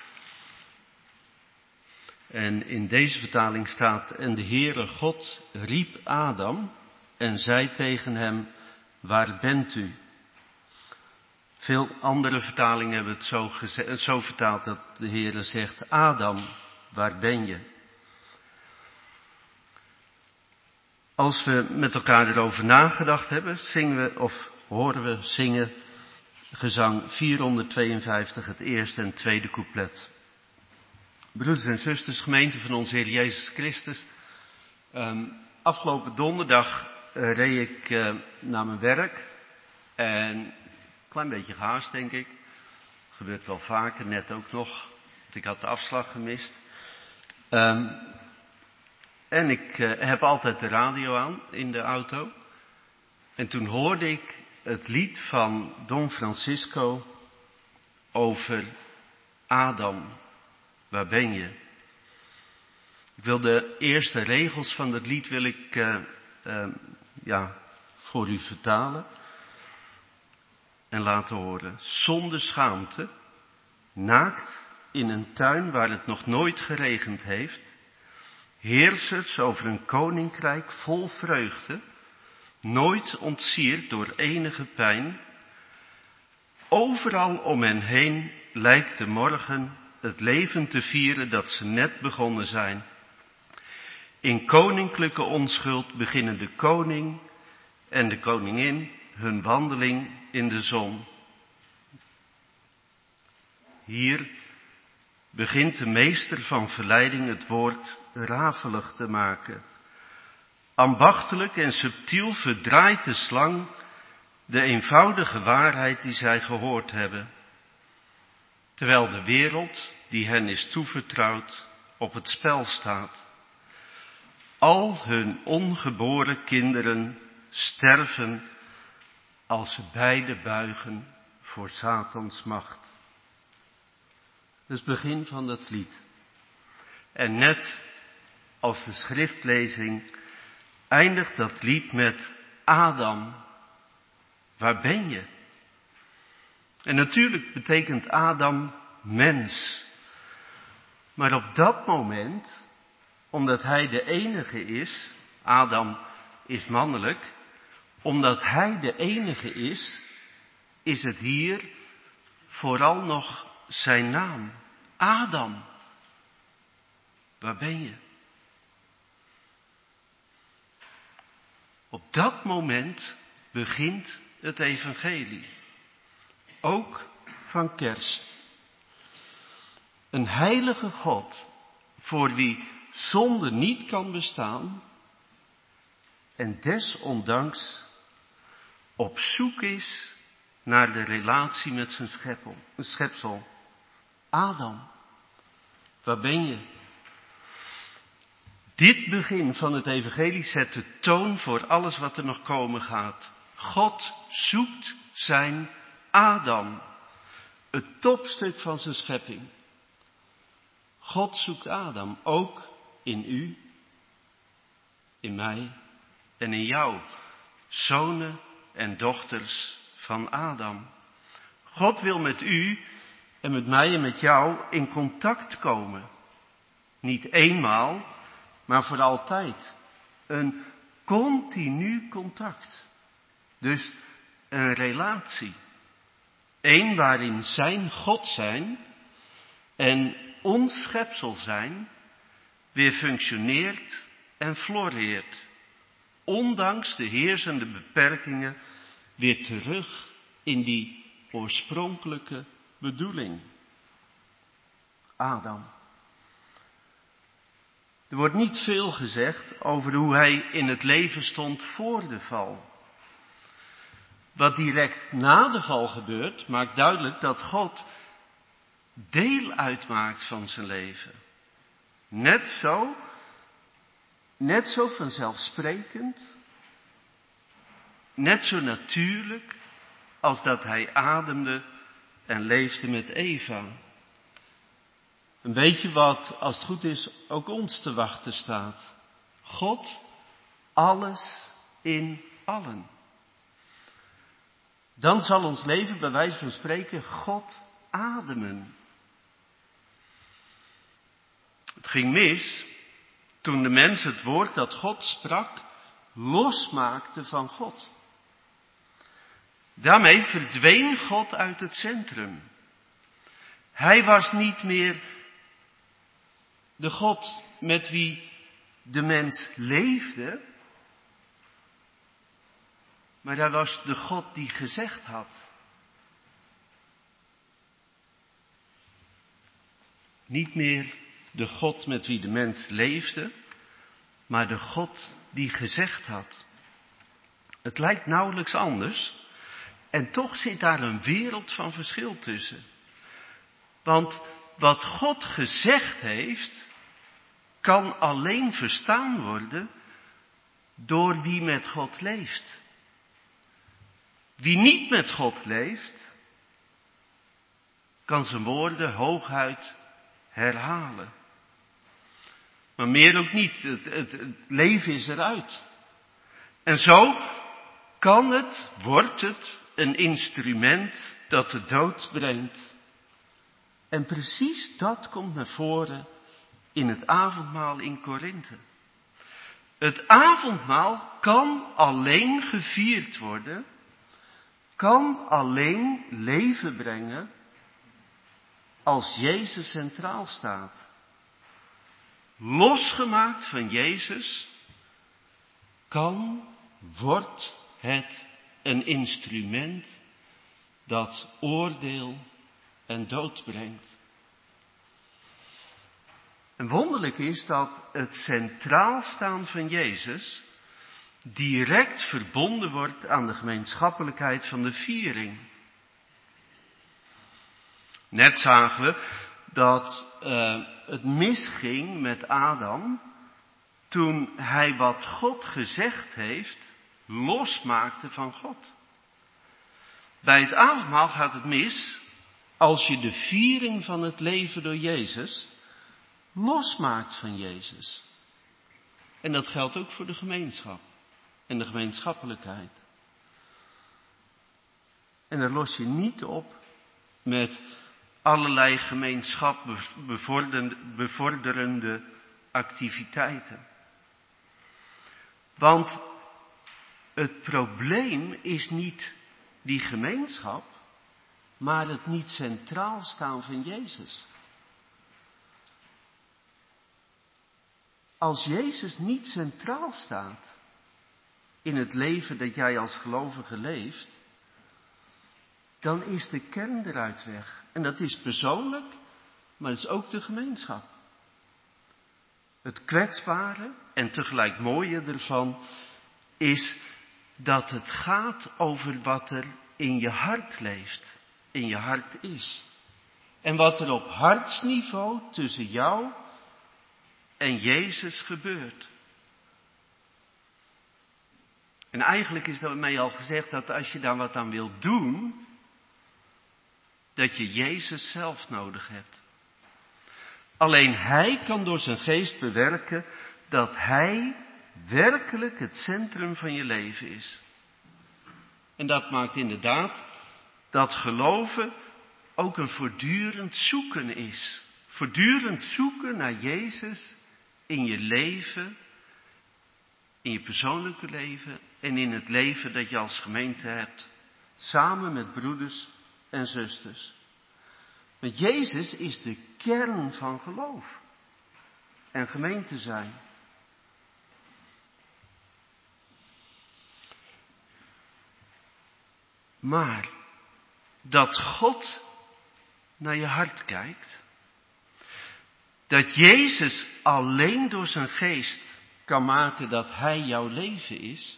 En in deze vertaling staat: en de Heere God riep Adam en zei tegen hem: waar bent u? Veel andere vertalingen hebben het zo, geze- zo vertaald dat de Heere zegt: Adam, waar ben je? Als we met elkaar erover nagedacht hebben, zingen we, of horen we zingen gezang vierhonderdtweeënvijftig, het eerste en tweede couplet. Broeders en zusters, gemeente van onze Heer Jezus Christus. Um, afgelopen donderdag uh, reed ik uh, naar mijn werk. En een klein beetje gehaast, denk ik. Gebeurt wel vaker, net ook nog. Want ik had de afslag gemist. Um, en ik uh, heb altijd de radio aan in de auto. En toen hoorde ik het lied van Don Francisco over Adam. Waar ben je? Ik wil de eerste regels van het lied wil ik uh, uh, ja, voor u vertalen en laten horen. Zonder schaamte, naakt in een tuin waar het nog nooit geregend heeft, heersers over een koninkrijk vol vreugde, nooit ontsierd door enige pijn. Overal om hen heen lijkt de morgen het leven te vieren dat ze net begonnen zijn. In koninklijke onschuld beginnen de koning en de koningin hun wandeling in de zon. Hier begint de meester van verleiding het woord rafelig te maken. Ambachtelijk en subtiel verdraait de slang de eenvoudige waarheid die zij gehoord hebben. Terwijl de wereld die hen is toevertrouwd op het spel staat. Al hun ongeboren kinderen sterven als ze beide buigen voor Satans macht. Dat is het begin van dat lied. En net als de schriftlezing eindigt dat lied met: Adam, waar ben je? En natuurlijk betekent Adam mens. Maar op dat moment, omdat hij de enige is, Adam is mannelijk, omdat hij de enige is, is het hier vooral nog zijn naam. Adam, waar ben je? Op dat moment begint het evangelie. Ook van kerst. Een heilige God, voor wie zonde niet kan bestaan en desondanks op zoek is naar de relatie met zijn scheppel, schepsel. Adam, waar ben je? Dit begin van het evangelie zet de toon voor alles wat er nog komen gaat. God zoekt zijn Adam, het topstuk van zijn schepping. God zoekt Adam, ook in u, in mij en in jou, zonen en dochters van Adam. God wil met u en met mij en met jou in contact komen. Niet eenmaal, maar voor altijd. Een continu contact. Dus een relatie. Eén waarin zijn God zijn en ons schepsel zijn weer functioneert en floreert. Ondanks de heersende beperkingen weer terug in die oorspronkelijke bedoeling. Adam. Er wordt niet veel gezegd over hoe hij in het leven stond voor de val. Wat direct na de val gebeurt, maakt duidelijk dat God deel uitmaakt van zijn leven. Net zo, net zo vanzelfsprekend, net zo natuurlijk als dat hij ademde en leefde met Eva. Een beetje wat, als het goed is, ook ons te wachten staat. God, alles in allen. Dan zal ons leven bij wijze van spreken God ademen. Het ging mis toen de mens het woord dat God sprak losmaakte van God. Daarmee verdween God uit het centrum. Hij was niet meer de God met wie de mens leefde, maar hij was de God die gezegd had. Niet meer de God met wie de mens leefde, maar de God die gezegd had. Het lijkt nauwelijks anders en toch zit daar een wereld van verschil tussen. Want wat God gezegd heeft, kan alleen verstaan worden door wie met God leeft. Wie niet met God leeft, kan zijn woorden hooguit herhalen. Maar meer ook niet, het, het, het leven is eruit. En zo kan het, wordt het, een instrument dat de dood brengt. En precies dat komt naar voren in het avondmaal in Korinthe. Het avondmaal kan alleen gevierd worden, kan alleen leven brengen als Jezus centraal staat. Losgemaakt van Jezus kan, wordt het een instrument dat oordeel en dood brengt. En wonderlijk is dat het centraal staan van Jezus direct verbonden wordt aan de gemeenschappelijkheid van de viering. Net zagen we dat uh, het misging met Adam toen hij wat God gezegd heeft losmaakte van God. Bij het avondmaal gaat het mis als je de viering van het leven door Jezus losmaakt van Jezus. En dat geldt ook voor de gemeenschap en de gemeenschappelijkheid. En daar los je niet op met allerlei gemeenschap bevorderende, bevorderende activiteiten. Want het probleem is niet die gemeenschap, maar het niet centraal staan van Jezus. Als Jezus niet centraal staat in het leven dat jij als gelovige leeft, dan is de kern eruit weg. En dat is persoonlijk, maar het is ook de gemeenschap. Het kwetsbare en tegelijk mooie ervan is dat het gaat over wat er in je hart leeft, in je hart is. En wat er op hartsniveau tussen jou en Jezus gebeurt. En eigenlijk is daarmee al gezegd dat als je daar wat aan wilt doen, dat je Jezus zelf nodig hebt. Alleen Hij kan door zijn geest bewerken dat Hij werkelijk het centrum van je leven is. En dat maakt inderdaad dat geloven ook een voortdurend zoeken is. Voortdurend zoeken naar Jezus in je leven, in je persoonlijke leven en in het leven dat je als gemeente hebt. Samen met broeders en zusters. Want Jezus is de kern van geloof en gemeente zijn. Maar dat God naar je hart kijkt, dat Jezus alleen door zijn geest kan maken dat Hij jouw leven is,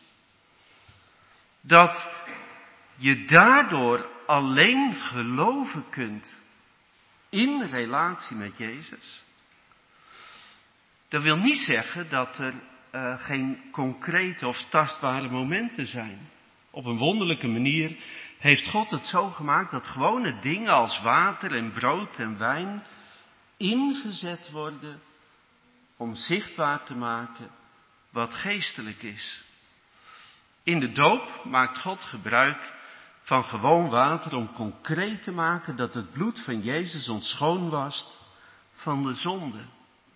dat je daardoor alleen geloven kunt in relatie met Jezus. Dat wil niet zeggen dat er uh, geen concrete of tastbare momenten zijn Op een wonderlijke manier heeft God het zo gemaakt dat gewone dingen als water en brood en wijn ingezet worden om zichtbaar te maken wat geestelijk is. In de doop maakt God gebruik van gewoon water om concreet te maken dat het bloed van Jezus ons schoonwast van de zonde.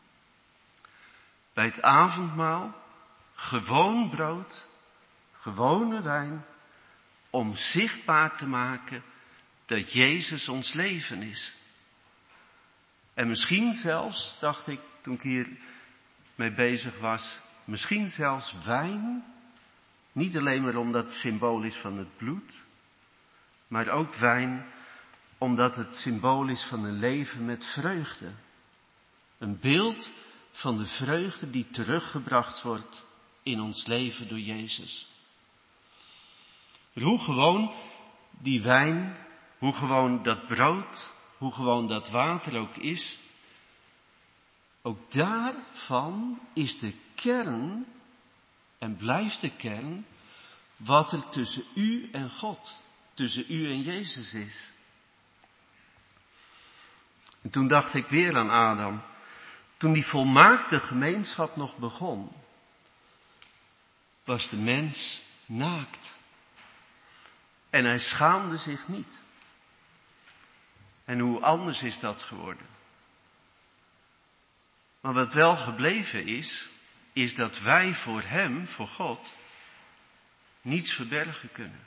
Bij het avondmaal gewoon brood, gewone wijn, om zichtbaar te maken dat Jezus ons leven is. En misschien zelfs, dacht ik toen ik hier mee bezig was, misschien zelfs wijn, niet alleen maar omdat het symbool is van het bloed, maar ook wijn omdat het symbool is van een leven met vreugde. Een beeld van de vreugde die teruggebracht wordt in ons leven door Jezus. Hoe gewoon die wijn, hoe gewoon dat brood, hoe gewoon dat water ook is, ook daarvan is de kern en blijft de kern wat er tussen u en God, tussen u en Jezus is. En toen dacht ik weer aan Adam. Toen die volmaakte gemeenschap nog begon, was de mens naakt. En hij schaamde zich niet. En hoe anders is dat geworden? Maar wat wel gebleven is, is dat wij voor hem, voor God, niets verbergen kunnen.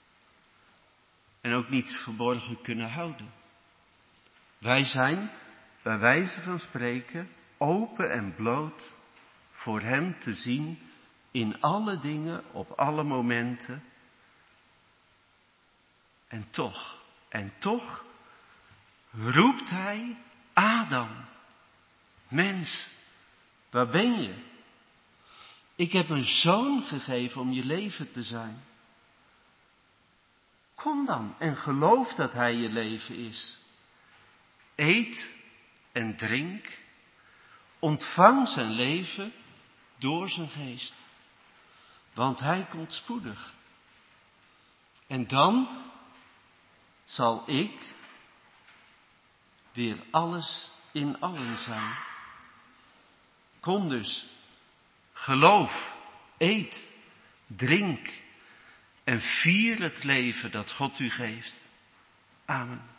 En ook niets verborgen kunnen houden. Wij zijn, bij wijze van spreken, open en bloot voor hem te zien in alle dingen, op alle momenten. En toch, en toch roept hij Adam, mens, waar ben je? Ik heb een zoon gegeven om je leven te zijn. Kom dan en geloof dat hij je leven is. Eet en drink. Ontvang zijn leven door zijn geest. Want hij komt spoedig. En dan zal ik weer alles in allen zijn. Kom dus, geloof, eet, drink en vier het leven dat God u geeft. Amen.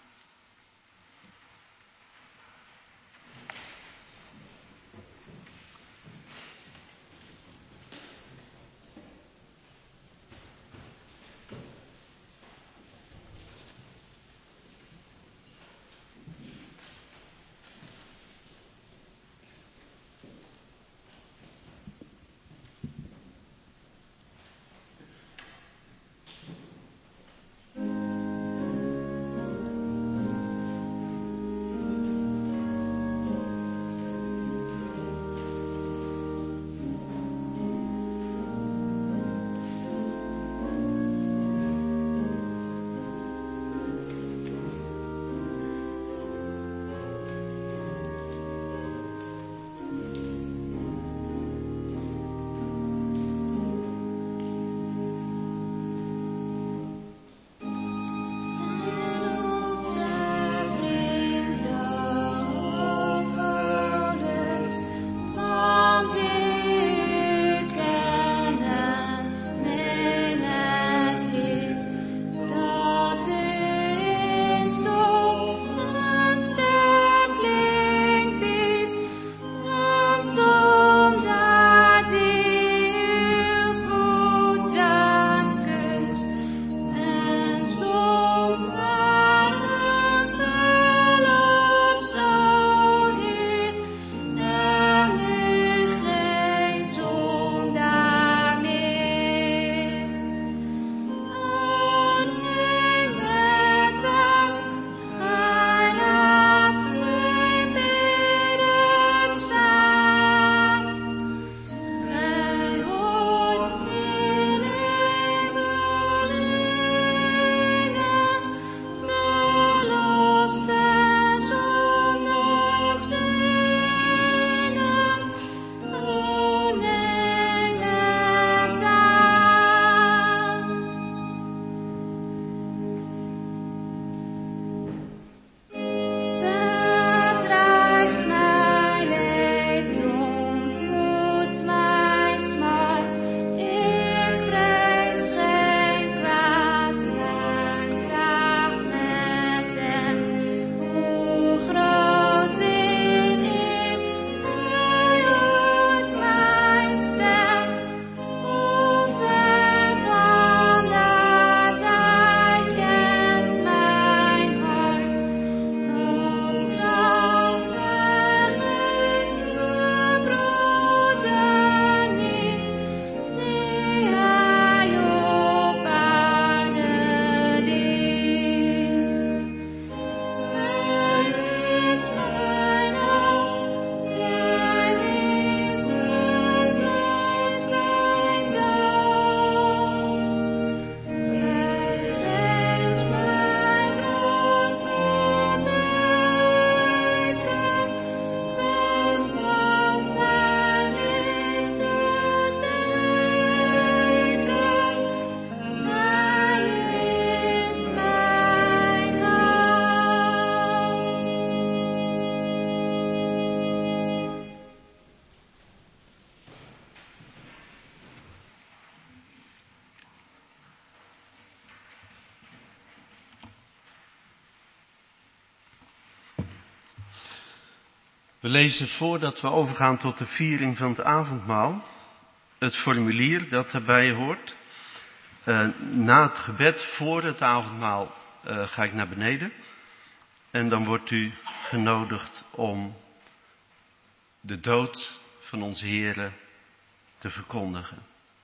We lezen voordat we overgaan tot de viering van het avondmaal het formulier dat daarbij hoort. Uh, na het gebed voor het avondmaal uh, ga ik naar beneden. En dan wordt u genodigd om de dood van onze Heere te verkondigen.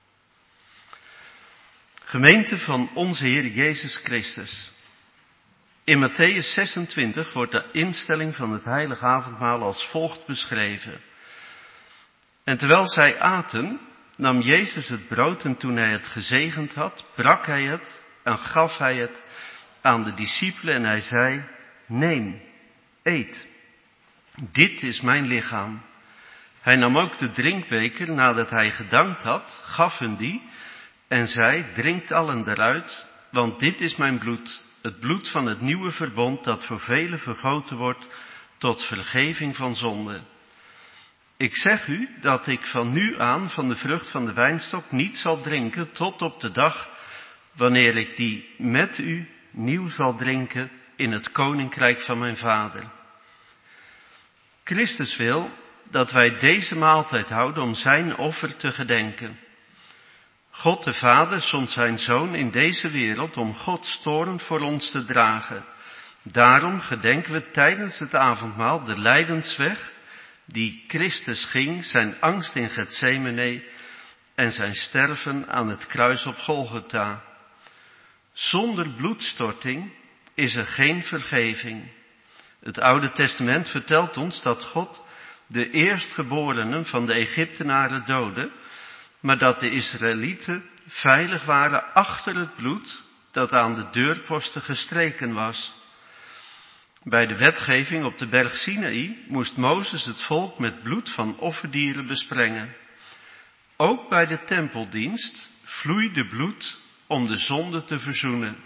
Gemeente van onze Heer Jezus Christus. In Matthäus zesentwintig wordt de instelling van het heilige avondmaal als volgt beschreven. En terwijl zij aten, nam Jezus het brood en toen hij het gezegend had, brak hij het en gaf hij het aan de discipelen en hij zei, neem, eet, dit is mijn lichaam. Hij nam ook de drinkbeker nadat hij gedankt had, gaf hun die en zei, drinkt allen daaruit, want dit is mijn bloed, het bloed van het nieuwe verbond dat voor velen vergoten wordt tot vergeving van zonde. Ik zeg u dat ik van nu aan van de vrucht van de wijnstok niet zal drinken tot op de dag wanneer ik die met u nieuw zal drinken in het koninkrijk van mijn Vader. Christus wil dat wij deze maaltijd houden om zijn offer te gedenken. God de Vader zond zijn Zoon in deze wereld om Gods toorn voor ons te dragen. Daarom gedenken we tijdens het avondmaal de lijdensweg die Christus ging, zijn angst in Getsemane en zijn sterven aan het kruis op Golgotha. Zonder bloedstorting is er geen vergeving. Het Oude Testament vertelt ons dat God de eerstgeborenen van de Egyptenaren doodde, maar dat de Israëlieten veilig waren achter het bloed dat aan de deurposten gestreken was. Bij de wetgeving op de berg Sinaï moest Mozes het volk met bloed van offerdieren besprengen. Ook bij de tempeldienst vloeide bloed om de zonde te verzoenen.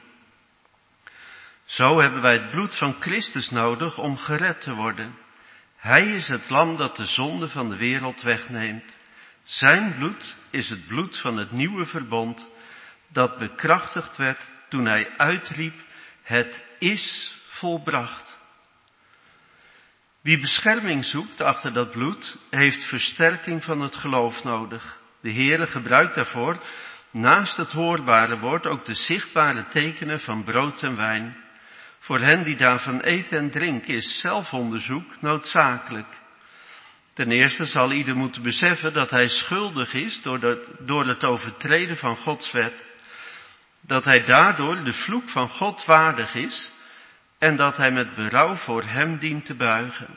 Zo hebben wij het bloed van Christus nodig om gered te worden. Hij is het lam dat de zonde van de wereld wegneemt. Zijn bloed is het bloed van het nieuwe verbond dat bekrachtigd werd toen hij uitriep, het is volbracht. Wie bescherming zoekt achter dat bloed, heeft versterking van het geloof nodig. De Heere gebruikt daarvoor, naast het hoorbare woord, ook de zichtbare tekenen van brood en wijn. Voor hen die daarvan eten en drinken is zelfonderzoek noodzakelijk. Ten eerste zal ieder moeten beseffen dat hij schuldig is door, de, door het overtreden van Gods wet. Dat hij daardoor de vloek van God waardig is en dat hij met berouw voor hem dient te buigen.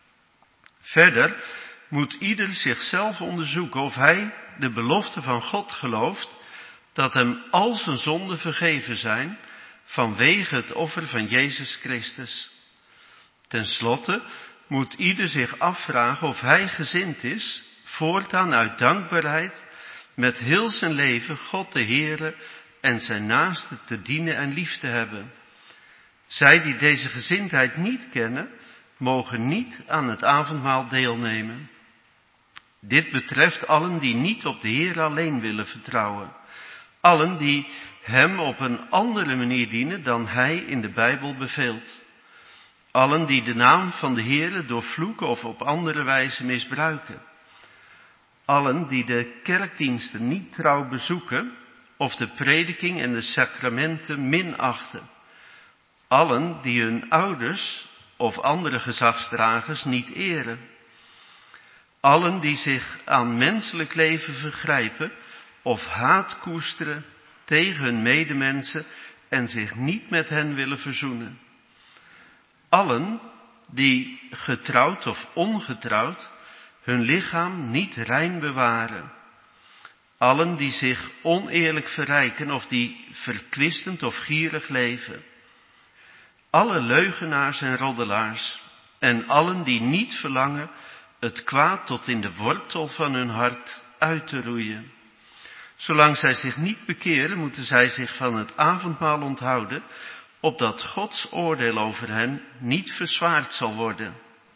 Verder moet ieder zichzelf onderzoeken of hij de belofte van God gelooft dat hem al zijn zonden vergeven zijn vanwege het offer van Jezus Christus. Ten slotte moet ieder zich afvragen of hij gezind is voortaan uit dankbaarheid met heel zijn leven God de Heere en zijn naaste te dienen en lief te hebben. Zij die deze gezindheid niet kennen, mogen niet aan het avondmaal deelnemen. Dit betreft allen die niet op de Heer alleen willen vertrouwen. Allen die hem op een andere manier dienen dan hij in de Bijbel beveelt. Allen die de naam van de Heere door vloeken of op andere wijze misbruiken. Allen die de kerkdiensten niet trouw bezoeken of de prediking en de sacramenten minachten. Allen die hun ouders of andere gezagsdragers niet eren. Allen die zich aan menselijk leven vergrijpen of haat koesteren tegen hun medemensen en zich niet met hen willen verzoenen. Allen die getrouwd of ongetrouwd hun lichaam niet rein bewaren. Allen die zich oneerlijk verrijken of die verkwistend of gierig leven. Alle leugenaars en roddelaars en allen die niet verlangen het kwaad tot in de wortel van hun hart uit te roeien. Zolang zij zich niet bekeren, moeten zij zich van het avondmaal onthouden, opdat Gods oordeel over hen niet verzwaard zal worden.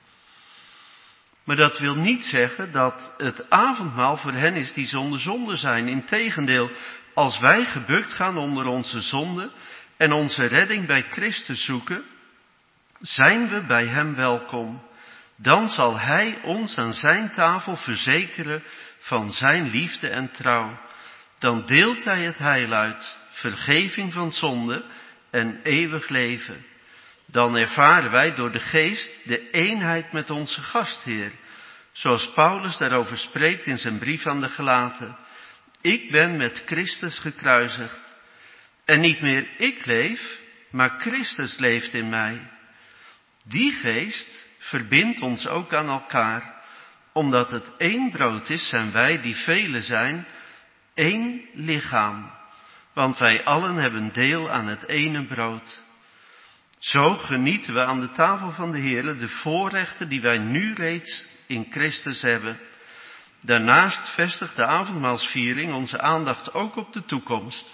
Maar dat wil niet zeggen dat het avondmaal voor hen is die zonder zonde zijn. Integendeel, als wij gebukt gaan onder onze zonde en onze redding bij Christus zoeken, zijn we bij hem welkom. Dan zal hij ons aan zijn tafel verzekeren van zijn liefde en trouw. Dan deelt hij het heil uit, vergeving van zonde en eeuwig leven. Dan ervaren wij door de geest de eenheid met onze gastheer, zoals Paulus daarover spreekt in zijn brief aan de Galaten. Ik ben met Christus gekruisigd. En niet meer ik leef, maar Christus leeft in mij. Die geest verbindt ons ook aan elkaar. Omdat het één brood is, zijn wij die velen zijn, één lichaam. Want wij allen hebben deel aan het ene brood. Zo genieten we aan de tafel van de Heer de voorrechten die wij nu reeds in Christus hebben. Daarnaast vestigt de avondmaalsviering onze aandacht ook op de toekomst.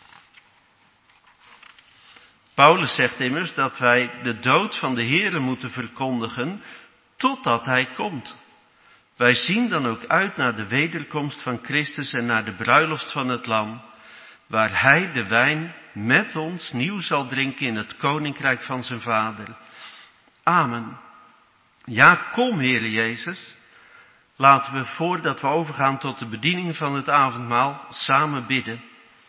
Paulus zegt immers dat wij de dood van de Heere moeten verkondigen totdat Hij komt. Wij zien dan ook uit naar de wederkomst van Christus en naar de bruiloft van het Lam, waar Hij de wijn met ons nieuw zal drinken in het koninkrijk van zijn Vader. Amen. Ja, kom, Heere Jezus. Laten we, voordat we overgaan tot de bediening van het avondmaal, samen bidden.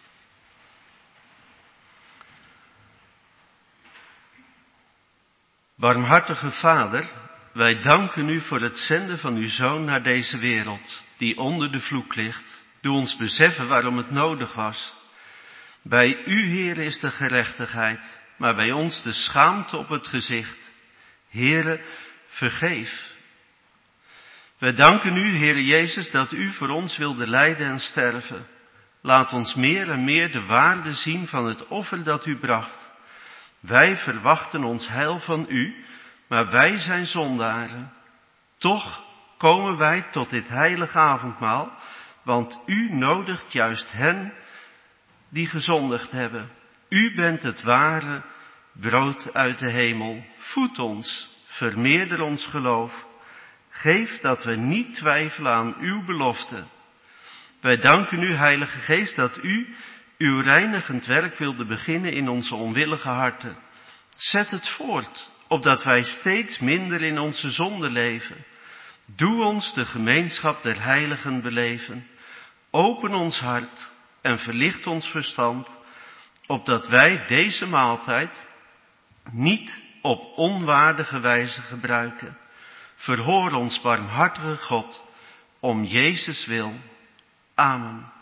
Barmhartige Vader, wij danken u voor het zenden van uw Zoon naar deze wereld, die onder de vloek ligt. Doe ons beseffen waarom het nodig was. Bij u, Heere, is de gerechtigheid, maar bij ons de schaamte op het gezicht. Heere, vergeef. Wij danken u, Heere Jezus, dat u voor ons wilde lijden en sterven. Laat ons meer en meer de waarde zien van het offer dat u bracht. Wij verwachten ons heil van u, maar wij zijn zondaren. Toch komen wij tot dit heilige avondmaal, want u nodigt juist hen die gezondigd hebben. U bent het ware brood uit de hemel. Voed ons, vermeerder ons geloof. Geef dat we niet twijfelen aan uw belofte. Wij danken u, Heilige Geest, dat u uw reinigend werk wilde beginnen in onze onwillige harten. Zet het voort, opdat wij steeds minder in onze zonde leven. Doe ons de gemeenschap der heiligen beleven. Open ons hart en verlicht ons verstand, opdat wij deze maaltijd niet op onwaardige wijze gebruiken. Verhoor ons, barmhartige God, om Jezus wil. Amen.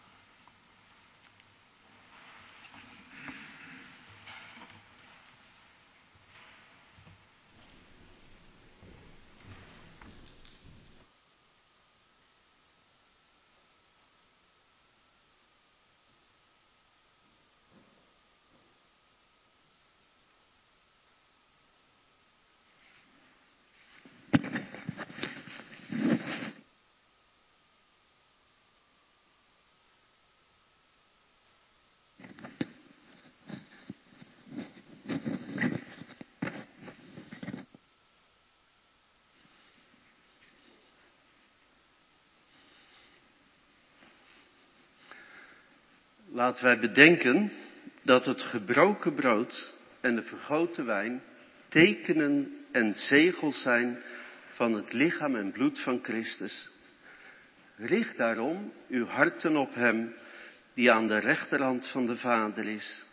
Laten wij bedenken dat het gebroken brood en de vergoten wijn tekenen en zegels zijn van het lichaam en bloed van Christus. Richt daarom uw harten op hem die aan de rechterhand van de Vader is.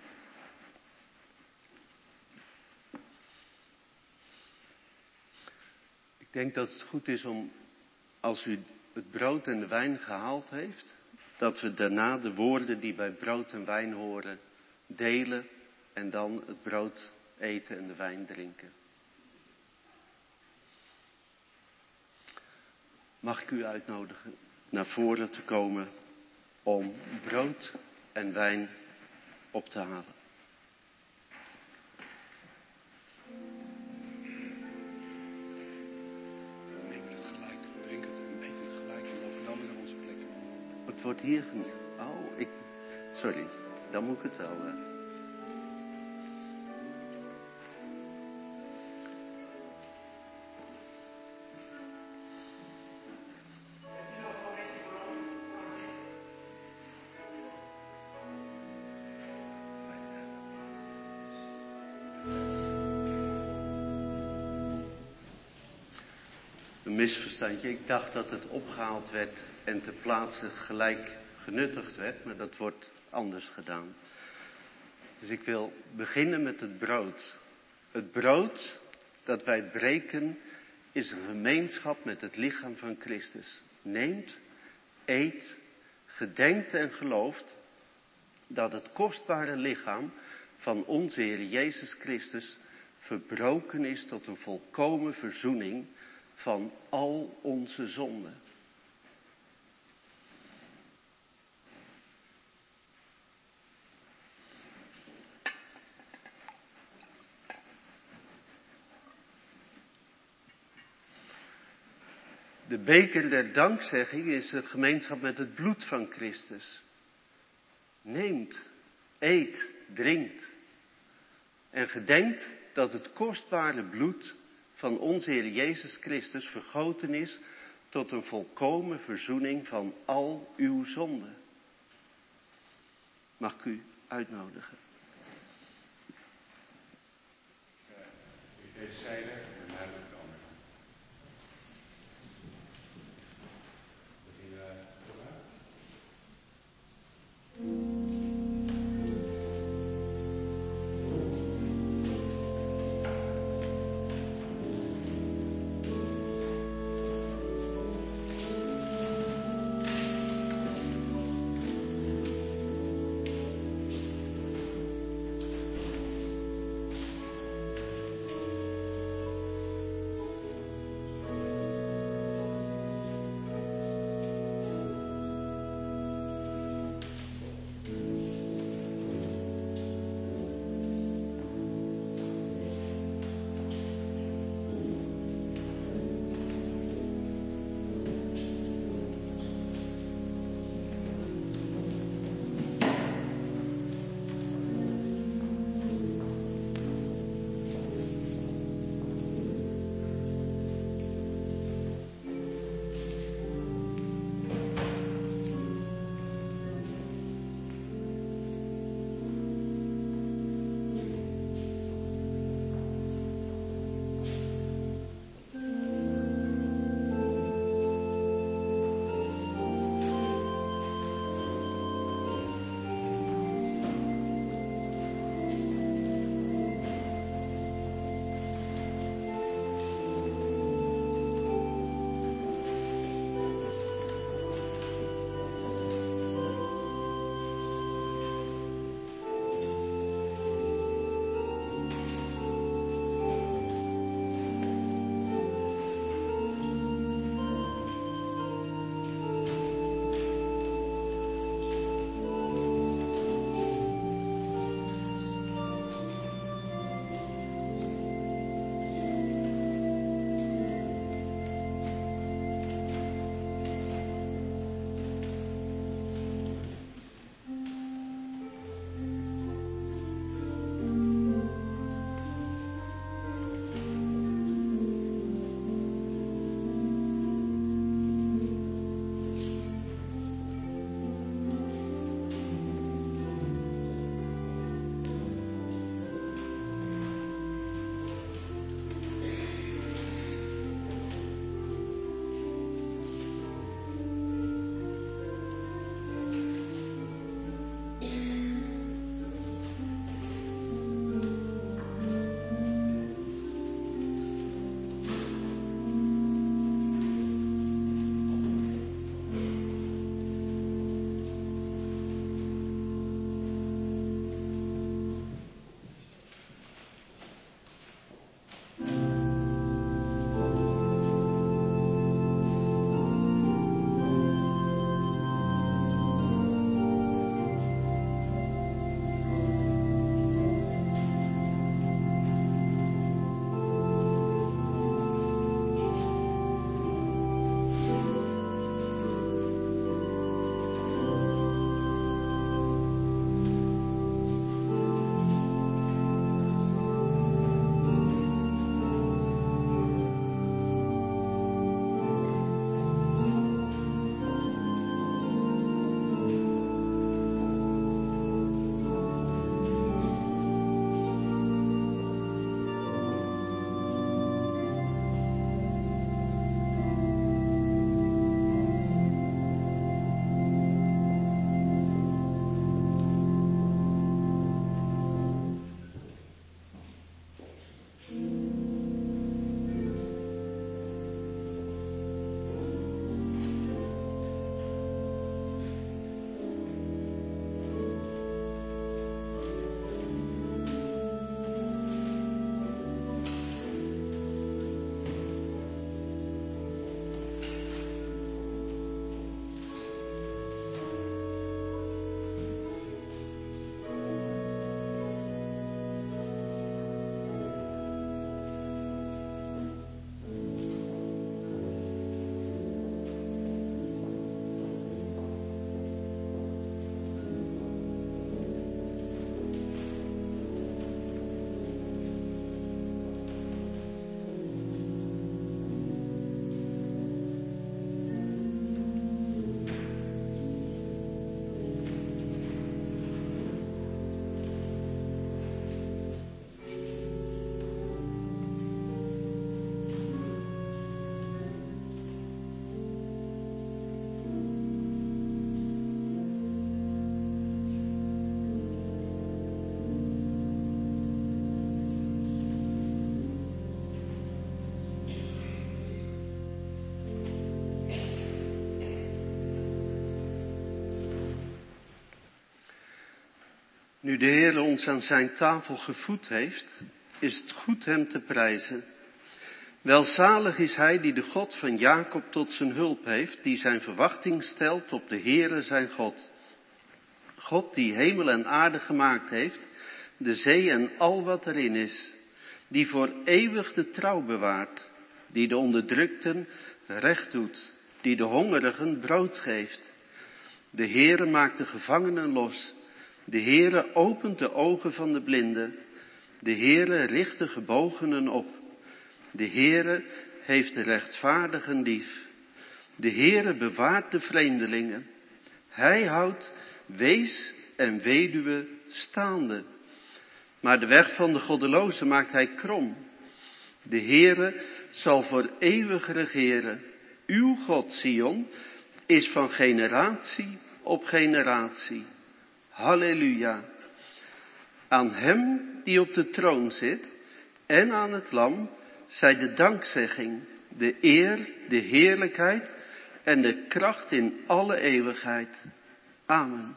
Ik denk dat het goed is om, als u het brood en de wijn gehaald heeft, dat we daarna de woorden die bij brood en wijn horen delen en dan het brood eten en de wijn drinken. Mag ik u uitnodigen naar voren te komen om brood en wijn op te halen. Neem het gelijk, drink het en eet het gelijk en loop dan weer naar onze plek. Het wordt hier geniet. Oh, ik... Sorry, dan moet ik het wel... Uh... een misverstandje. Ik dacht dat het opgehaald werd en ter plaatse gelijk genuttigd werd, maar dat wordt anders gedaan. Dus ik wil beginnen met het brood. Het brood dat wij breken is een gemeenschap met het lichaam van Christus. Neemt, eet, gedenkt en gelooft dat het kostbare lichaam van onze Heer Jezus Christus verbroken is tot een volkomen verzoening van al onze zonden. De beker der dankzegging is een gemeenschap met het bloed van Christus. Neemt, eet, drinkt en gedenkt dat het kostbare bloed van onze Heer Jezus Christus vergoten is tot een volkomen verzoening van al uw zonden. Mag ik u uitnodigen? Deze zijde en naar de andere. Nu de Heer ons aan zijn tafel gevoed heeft, is het goed hem te prijzen. Welzalig is hij die de God van Jacob tot zijn hulp heeft, die zijn verwachting stelt op de Heere zijn God. God die hemel en aarde gemaakt heeft, de zee en al wat erin is, die voor eeuwig de trouw bewaart, die de onderdrukten recht doet, die de hongerigen brood geeft. De Heere maakt de gevangenen los, de Heere opent de ogen van de blinden, de Heere richt de gebogenen op. De Heere heeft de rechtvaardigen lief. De Heere bewaart de vreemdelingen. Hij houdt wees en weduwe staande. Maar de weg van de goddelozen maakt hij krom. De Heere zal voor eeuwig regeren. Uw God, Sion, is van generatie op generatie. Halleluja. Aan hem die op de troon zit en aan het lam zij de dankzegging, de eer, de heerlijkheid en de kracht in alle eeuwigheid. Amen.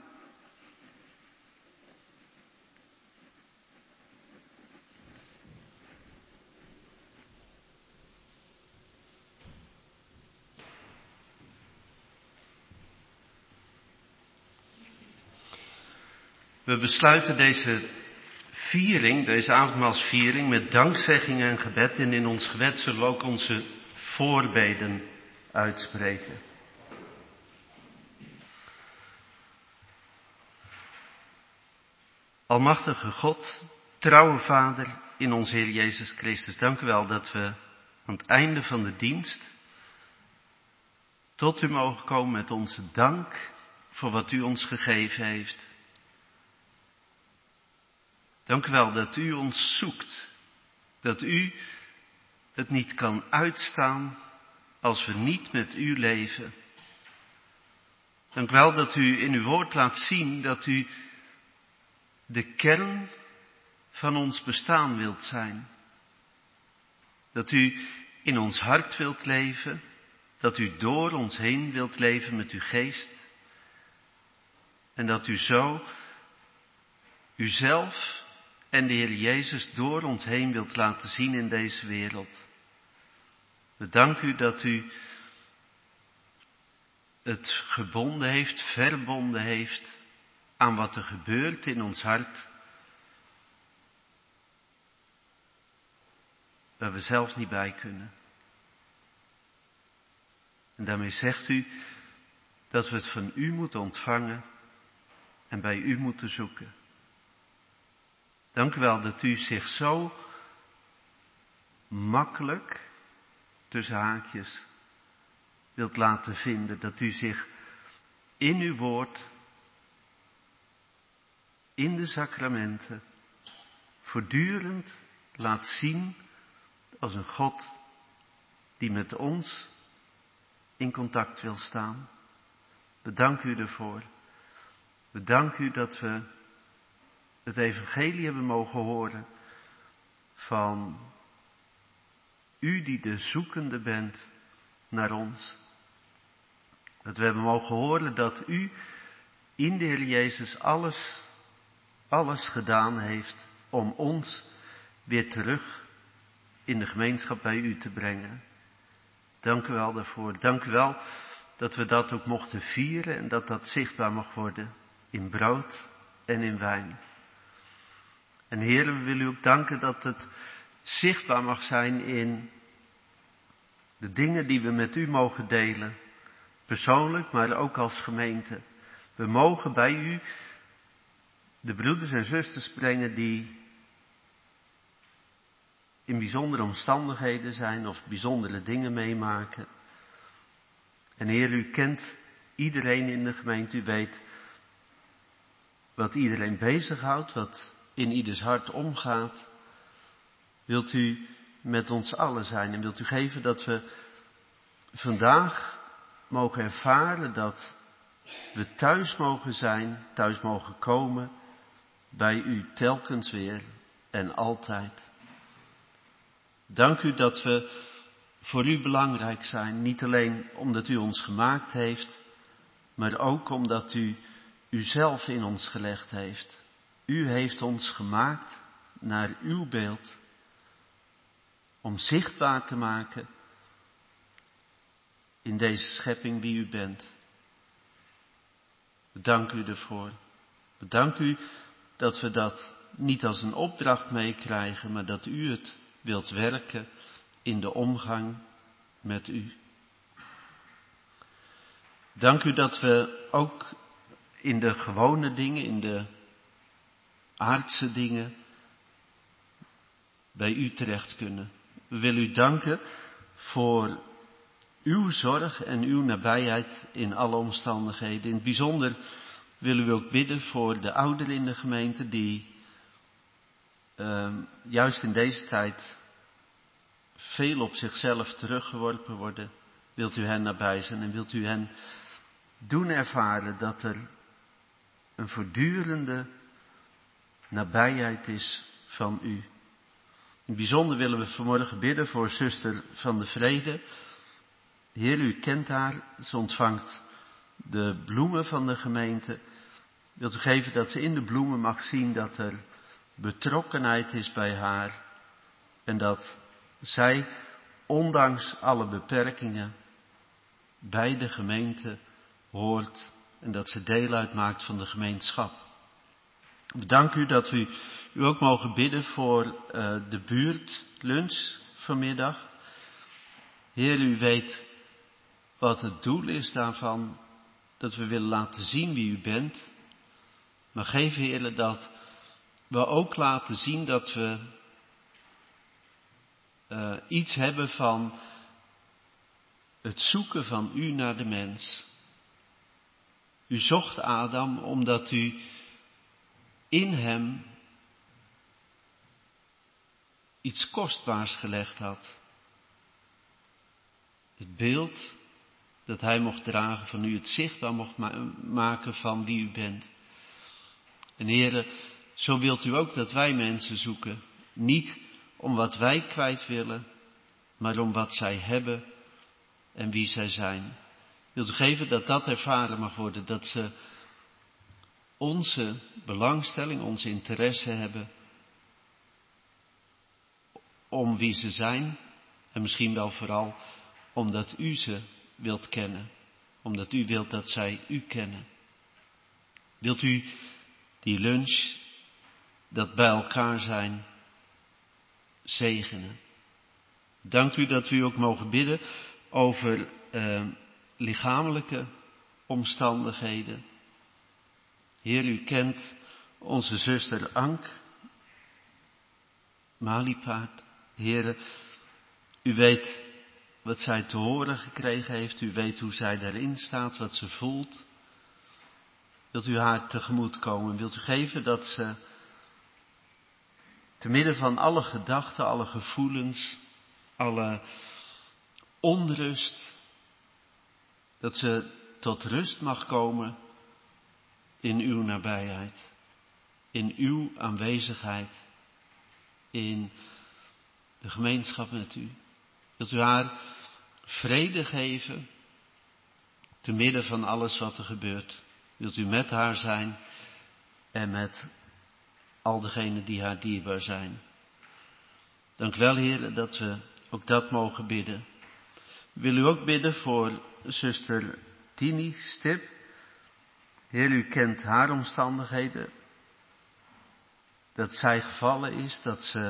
We besluiten deze viering, deze avondmaalsviering, met dankzegging en gebed. En in ons gebed zullen we ook onze voorbeden uitspreken. Almachtige God, trouwe Vader in onze Heer Jezus Christus, dank u wel dat we aan het einde van de dienst tot u mogen komen met onze dank voor wat u ons gegeven heeft. Dank u wel dat u ons zoekt, dat u het niet kan uitstaan als we niet met u leven. Dank u wel dat u in uw woord laat zien dat u de kern van ons bestaan wilt zijn. Dat u in ons hart wilt leven, dat u door ons heen wilt leven met uw geest. En dat u zo uzelf en de Heer Jezus door ons heen wilt laten zien in deze wereld. We danken u dat u het gebonden heeft, verbonden heeft aan wat er gebeurt in ons hart, waar we zelf niet bij kunnen. En daarmee zegt u dat we het van u moeten ontvangen en bij u moeten zoeken. Dank u wel dat u zich zo makkelijk, tussen haakjes, wilt laten vinden. Dat u zich in uw woord, in de sacramenten, voortdurend laat zien als een God die met ons in contact wil staan. We danken u ervoor. We danken u dat we het evangelie hebben mogen horen van u die de zoekende bent naar ons. Dat we hebben mogen horen dat u in de Heer Jezus alles, alles gedaan heeft om ons weer terug in de gemeenschap bij u te brengen. Dank u wel daarvoor. Dank u wel dat we dat ook mochten vieren en dat dat zichtbaar mag worden in brood en in wijn. En Heer, we willen u ook danken dat het zichtbaar mag zijn in de dingen die we met u mogen delen. Persoonlijk, maar ook als gemeente. We mogen bij u de broeders en zusters brengen die in bijzondere omstandigheden zijn of bijzondere dingen meemaken. En Heer, u kent iedereen in de gemeente. U weet wat iedereen bezighoudt, wat in ieders hart omgaat. Wilt u met ons allen zijn en wilt u geven dat we vandaag mogen ervaren dat we thuis mogen zijn, thuis mogen komen bij u telkens weer en altijd. Dank u dat we voor u belangrijk zijn, niet alleen omdat u ons gemaakt heeft, maar ook omdat u uzelf in ons gelegd heeft. U heeft ons gemaakt naar uw beeld, om zichtbaar te maken in deze schepping wie u bent. Bedank u ervoor. Bedank u dat we dat niet als een opdracht meekrijgen, maar dat u het wilt werken in de omgang met u. Dank u dat we ook in de gewone dingen, in de aardse dingen, bij u terecht kunnen. We willen u danken voor uw zorg en uw nabijheid in alle omstandigheden. In het bijzonder willen we ook bidden voor de ouderen in de gemeente die uh, juist in deze tijd veel op zichzelf teruggeworpen worden. Wilt u hen nabij zijn en wilt u hen doen ervaren dat er een voortdurende nabijheid is van u. In het bijzonder willen we vanmorgen bidden voor zuster van de Vrede. Heer, u kent haar, ze ontvangt de bloemen van de gemeente. Wilt u geven dat ze in de bloemen mag zien dat er betrokkenheid is bij haar. En dat zij, ondanks alle beperkingen, bij de gemeente hoort. En dat ze deel uitmaakt van de gemeenschap. Bedank u dat we u ook mogen bidden voor uh, de buurtlunch vanmiddag. Heer, u weet wat het doel is daarvan. Dat we willen laten zien wie u bent. Maar geef, Heer, dat we ook laten zien dat we uh, iets hebben van het zoeken van u naar de mens. U zocht Adam omdat u in hem iets kostbaars gelegd had. Het beeld dat hij mocht dragen van u, het zichtbaar mocht ma- maken van wie u bent. En Heere, zo wilt u ook dat wij mensen zoeken. Niet om wat wij kwijt willen, maar om wat zij hebben en wie zij zijn. Wilt u geven dat dat ervaren mag worden, dat ze onze belangstelling, onze interesse hebben om wie ze zijn en misschien wel vooral omdat u ze wilt kennen, omdat u wilt dat zij u kennen. Wilt u die lunch, dat bij elkaar zijn, zegenen. Dank u dat we u ook mogen bidden over uh, lichamelijke omstandigheden. Heer, u kent onze zuster Ank Malipaard. Heer, u weet wat zij te horen gekregen heeft. U weet hoe zij daarin staat, wat ze voelt. Wilt u haar tegemoet komen? Wilt u geven dat ze te midden van alle gedachten, alle gevoelens, alle onrust, dat ze tot rust mag komen in uw nabijheid, in uw aanwezigheid, in de gemeenschap met u. Wilt u haar vrede geven, te midden van alles wat er gebeurt. Wilt u met haar zijn en met al degenen die haar dierbaar zijn. Dank wel, Heer, dat we ook dat mogen bidden. Wil u ook bidden voor zuster Tini Stip. Heer, u kent haar omstandigheden. Dat zij gevallen is, dat ze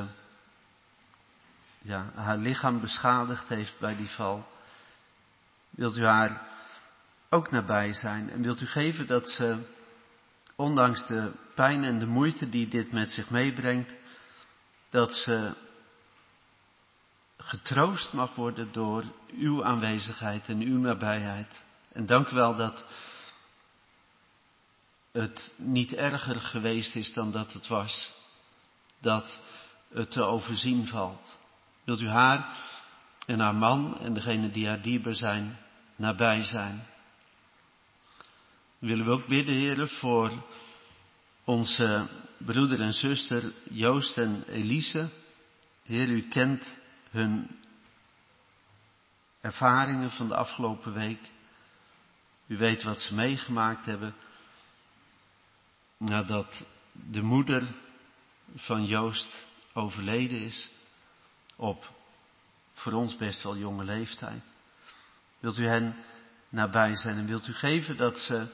ja, haar lichaam beschadigd heeft bij die val. Wilt u haar ook nabij zijn en wilt u geven dat ze, ondanks de pijn en de moeite die dit met zich meebrengt, dat ze getroost mag worden door uw aanwezigheid en uw nabijheid. En dank u wel dat het niet erger geweest is dan dat het was. Dat het te overzien valt. Wilt u haar en haar man en degenen die haar dierbaar zijn, nabij zijn. Willen we ook bidden, Heer, voor onze broeder en zuster Joost en Elise. Heer, u kent hun ervaringen van de afgelopen week. U weet wat ze meegemaakt hebben. Nadat de moeder van Joost overleden is op voor ons best wel jonge leeftijd. Wilt u hen nabij zijn en wilt u geven dat ze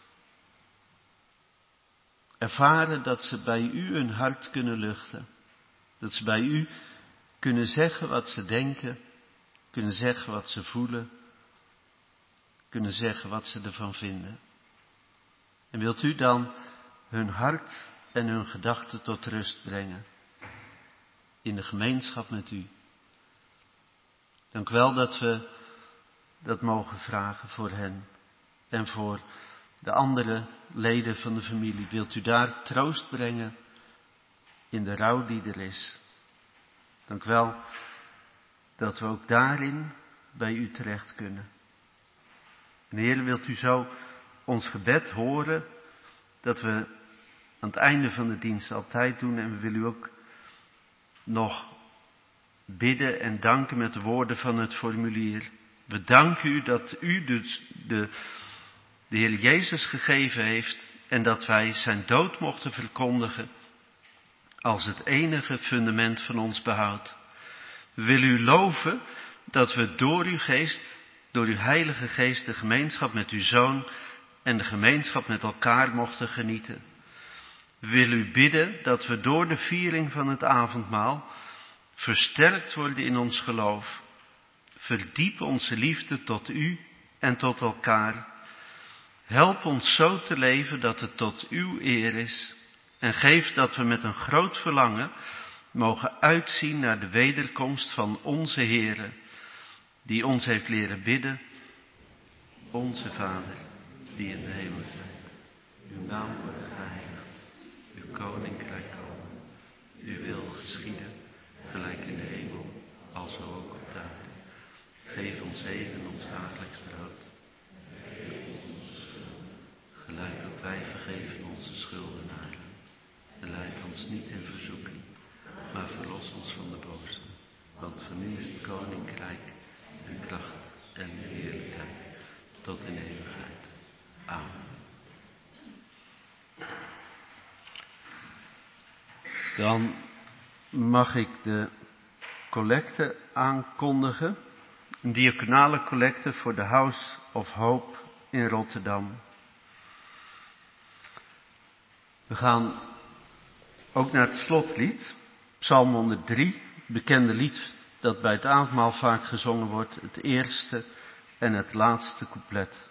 ervaren dat ze bij u hun hart kunnen luchten. Dat ze bij u kunnen zeggen wat ze denken, kunnen zeggen wat ze voelen, kunnen zeggen wat ze ervan vinden. En wilt u dan hun hart en hun gedachten tot rust brengen in de gemeenschap met u. Dank u wel dat we dat mogen vragen voor hen en voor de andere leden van de familie. Wilt u daar troost brengen in de rouw die er is. Dank u wel dat we ook daarin bij u terecht kunnen. En Heer, wilt u zo ons gebed horen dat we aan het einde van de dienst altijd doen. En we willen u ook nog bidden en danken met de woorden van het formulier. We danken u dat u dus de, de Heer Jezus gegeven heeft en dat wij zijn dood mochten verkondigen als het enige fundament van ons behoud. We willen u loven dat we door uw geest, door uw heilige geest, de gemeenschap met uw Zoon en de gemeenschap met elkaar mochten genieten. We willen u bidden dat we door de viering van het avondmaal versterkt worden in ons geloof. Verdiep onze liefde tot u en tot elkaar. Help ons zo te leven dat het tot uw eer is. En geef dat we met een groot verlangen mogen uitzien naar de wederkomst van onze Heere, die ons heeft leren bidden. Onze Vader, die in de hemel zijt. Uw naam wordt geheiligd. Uw koninkrijk komen. Uw wil geschieden, gelijk in de hemel, alzo ook op de aarde. Geef ons heden ons dagelijks brood. Gelijk dat wij vergeven onze schuldenaren. En leid ons niet in verzoeking, maar verlos ons van de boze. Want van u is het koninkrijk, en kracht en de heerlijkheid, tot in eeuwigheid. Amen. Dan mag ik de collecte aankondigen. Een diaconale collecte voor de House of Hope in Rotterdam. We gaan ook naar het slotlied, Psalm honderddrie, bekende lied dat bij het avondmaal vaak gezongen wordt, het eerste en het laatste couplet.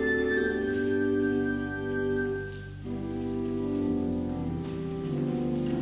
Thank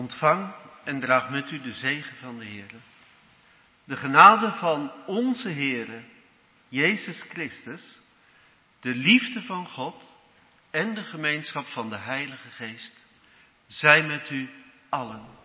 Ontvang en draag met u de zegen van de Heer. De genade van onze Heere, Jezus Christus, de liefde van God en de gemeenschap van de Heilige Geest, zij met u allen.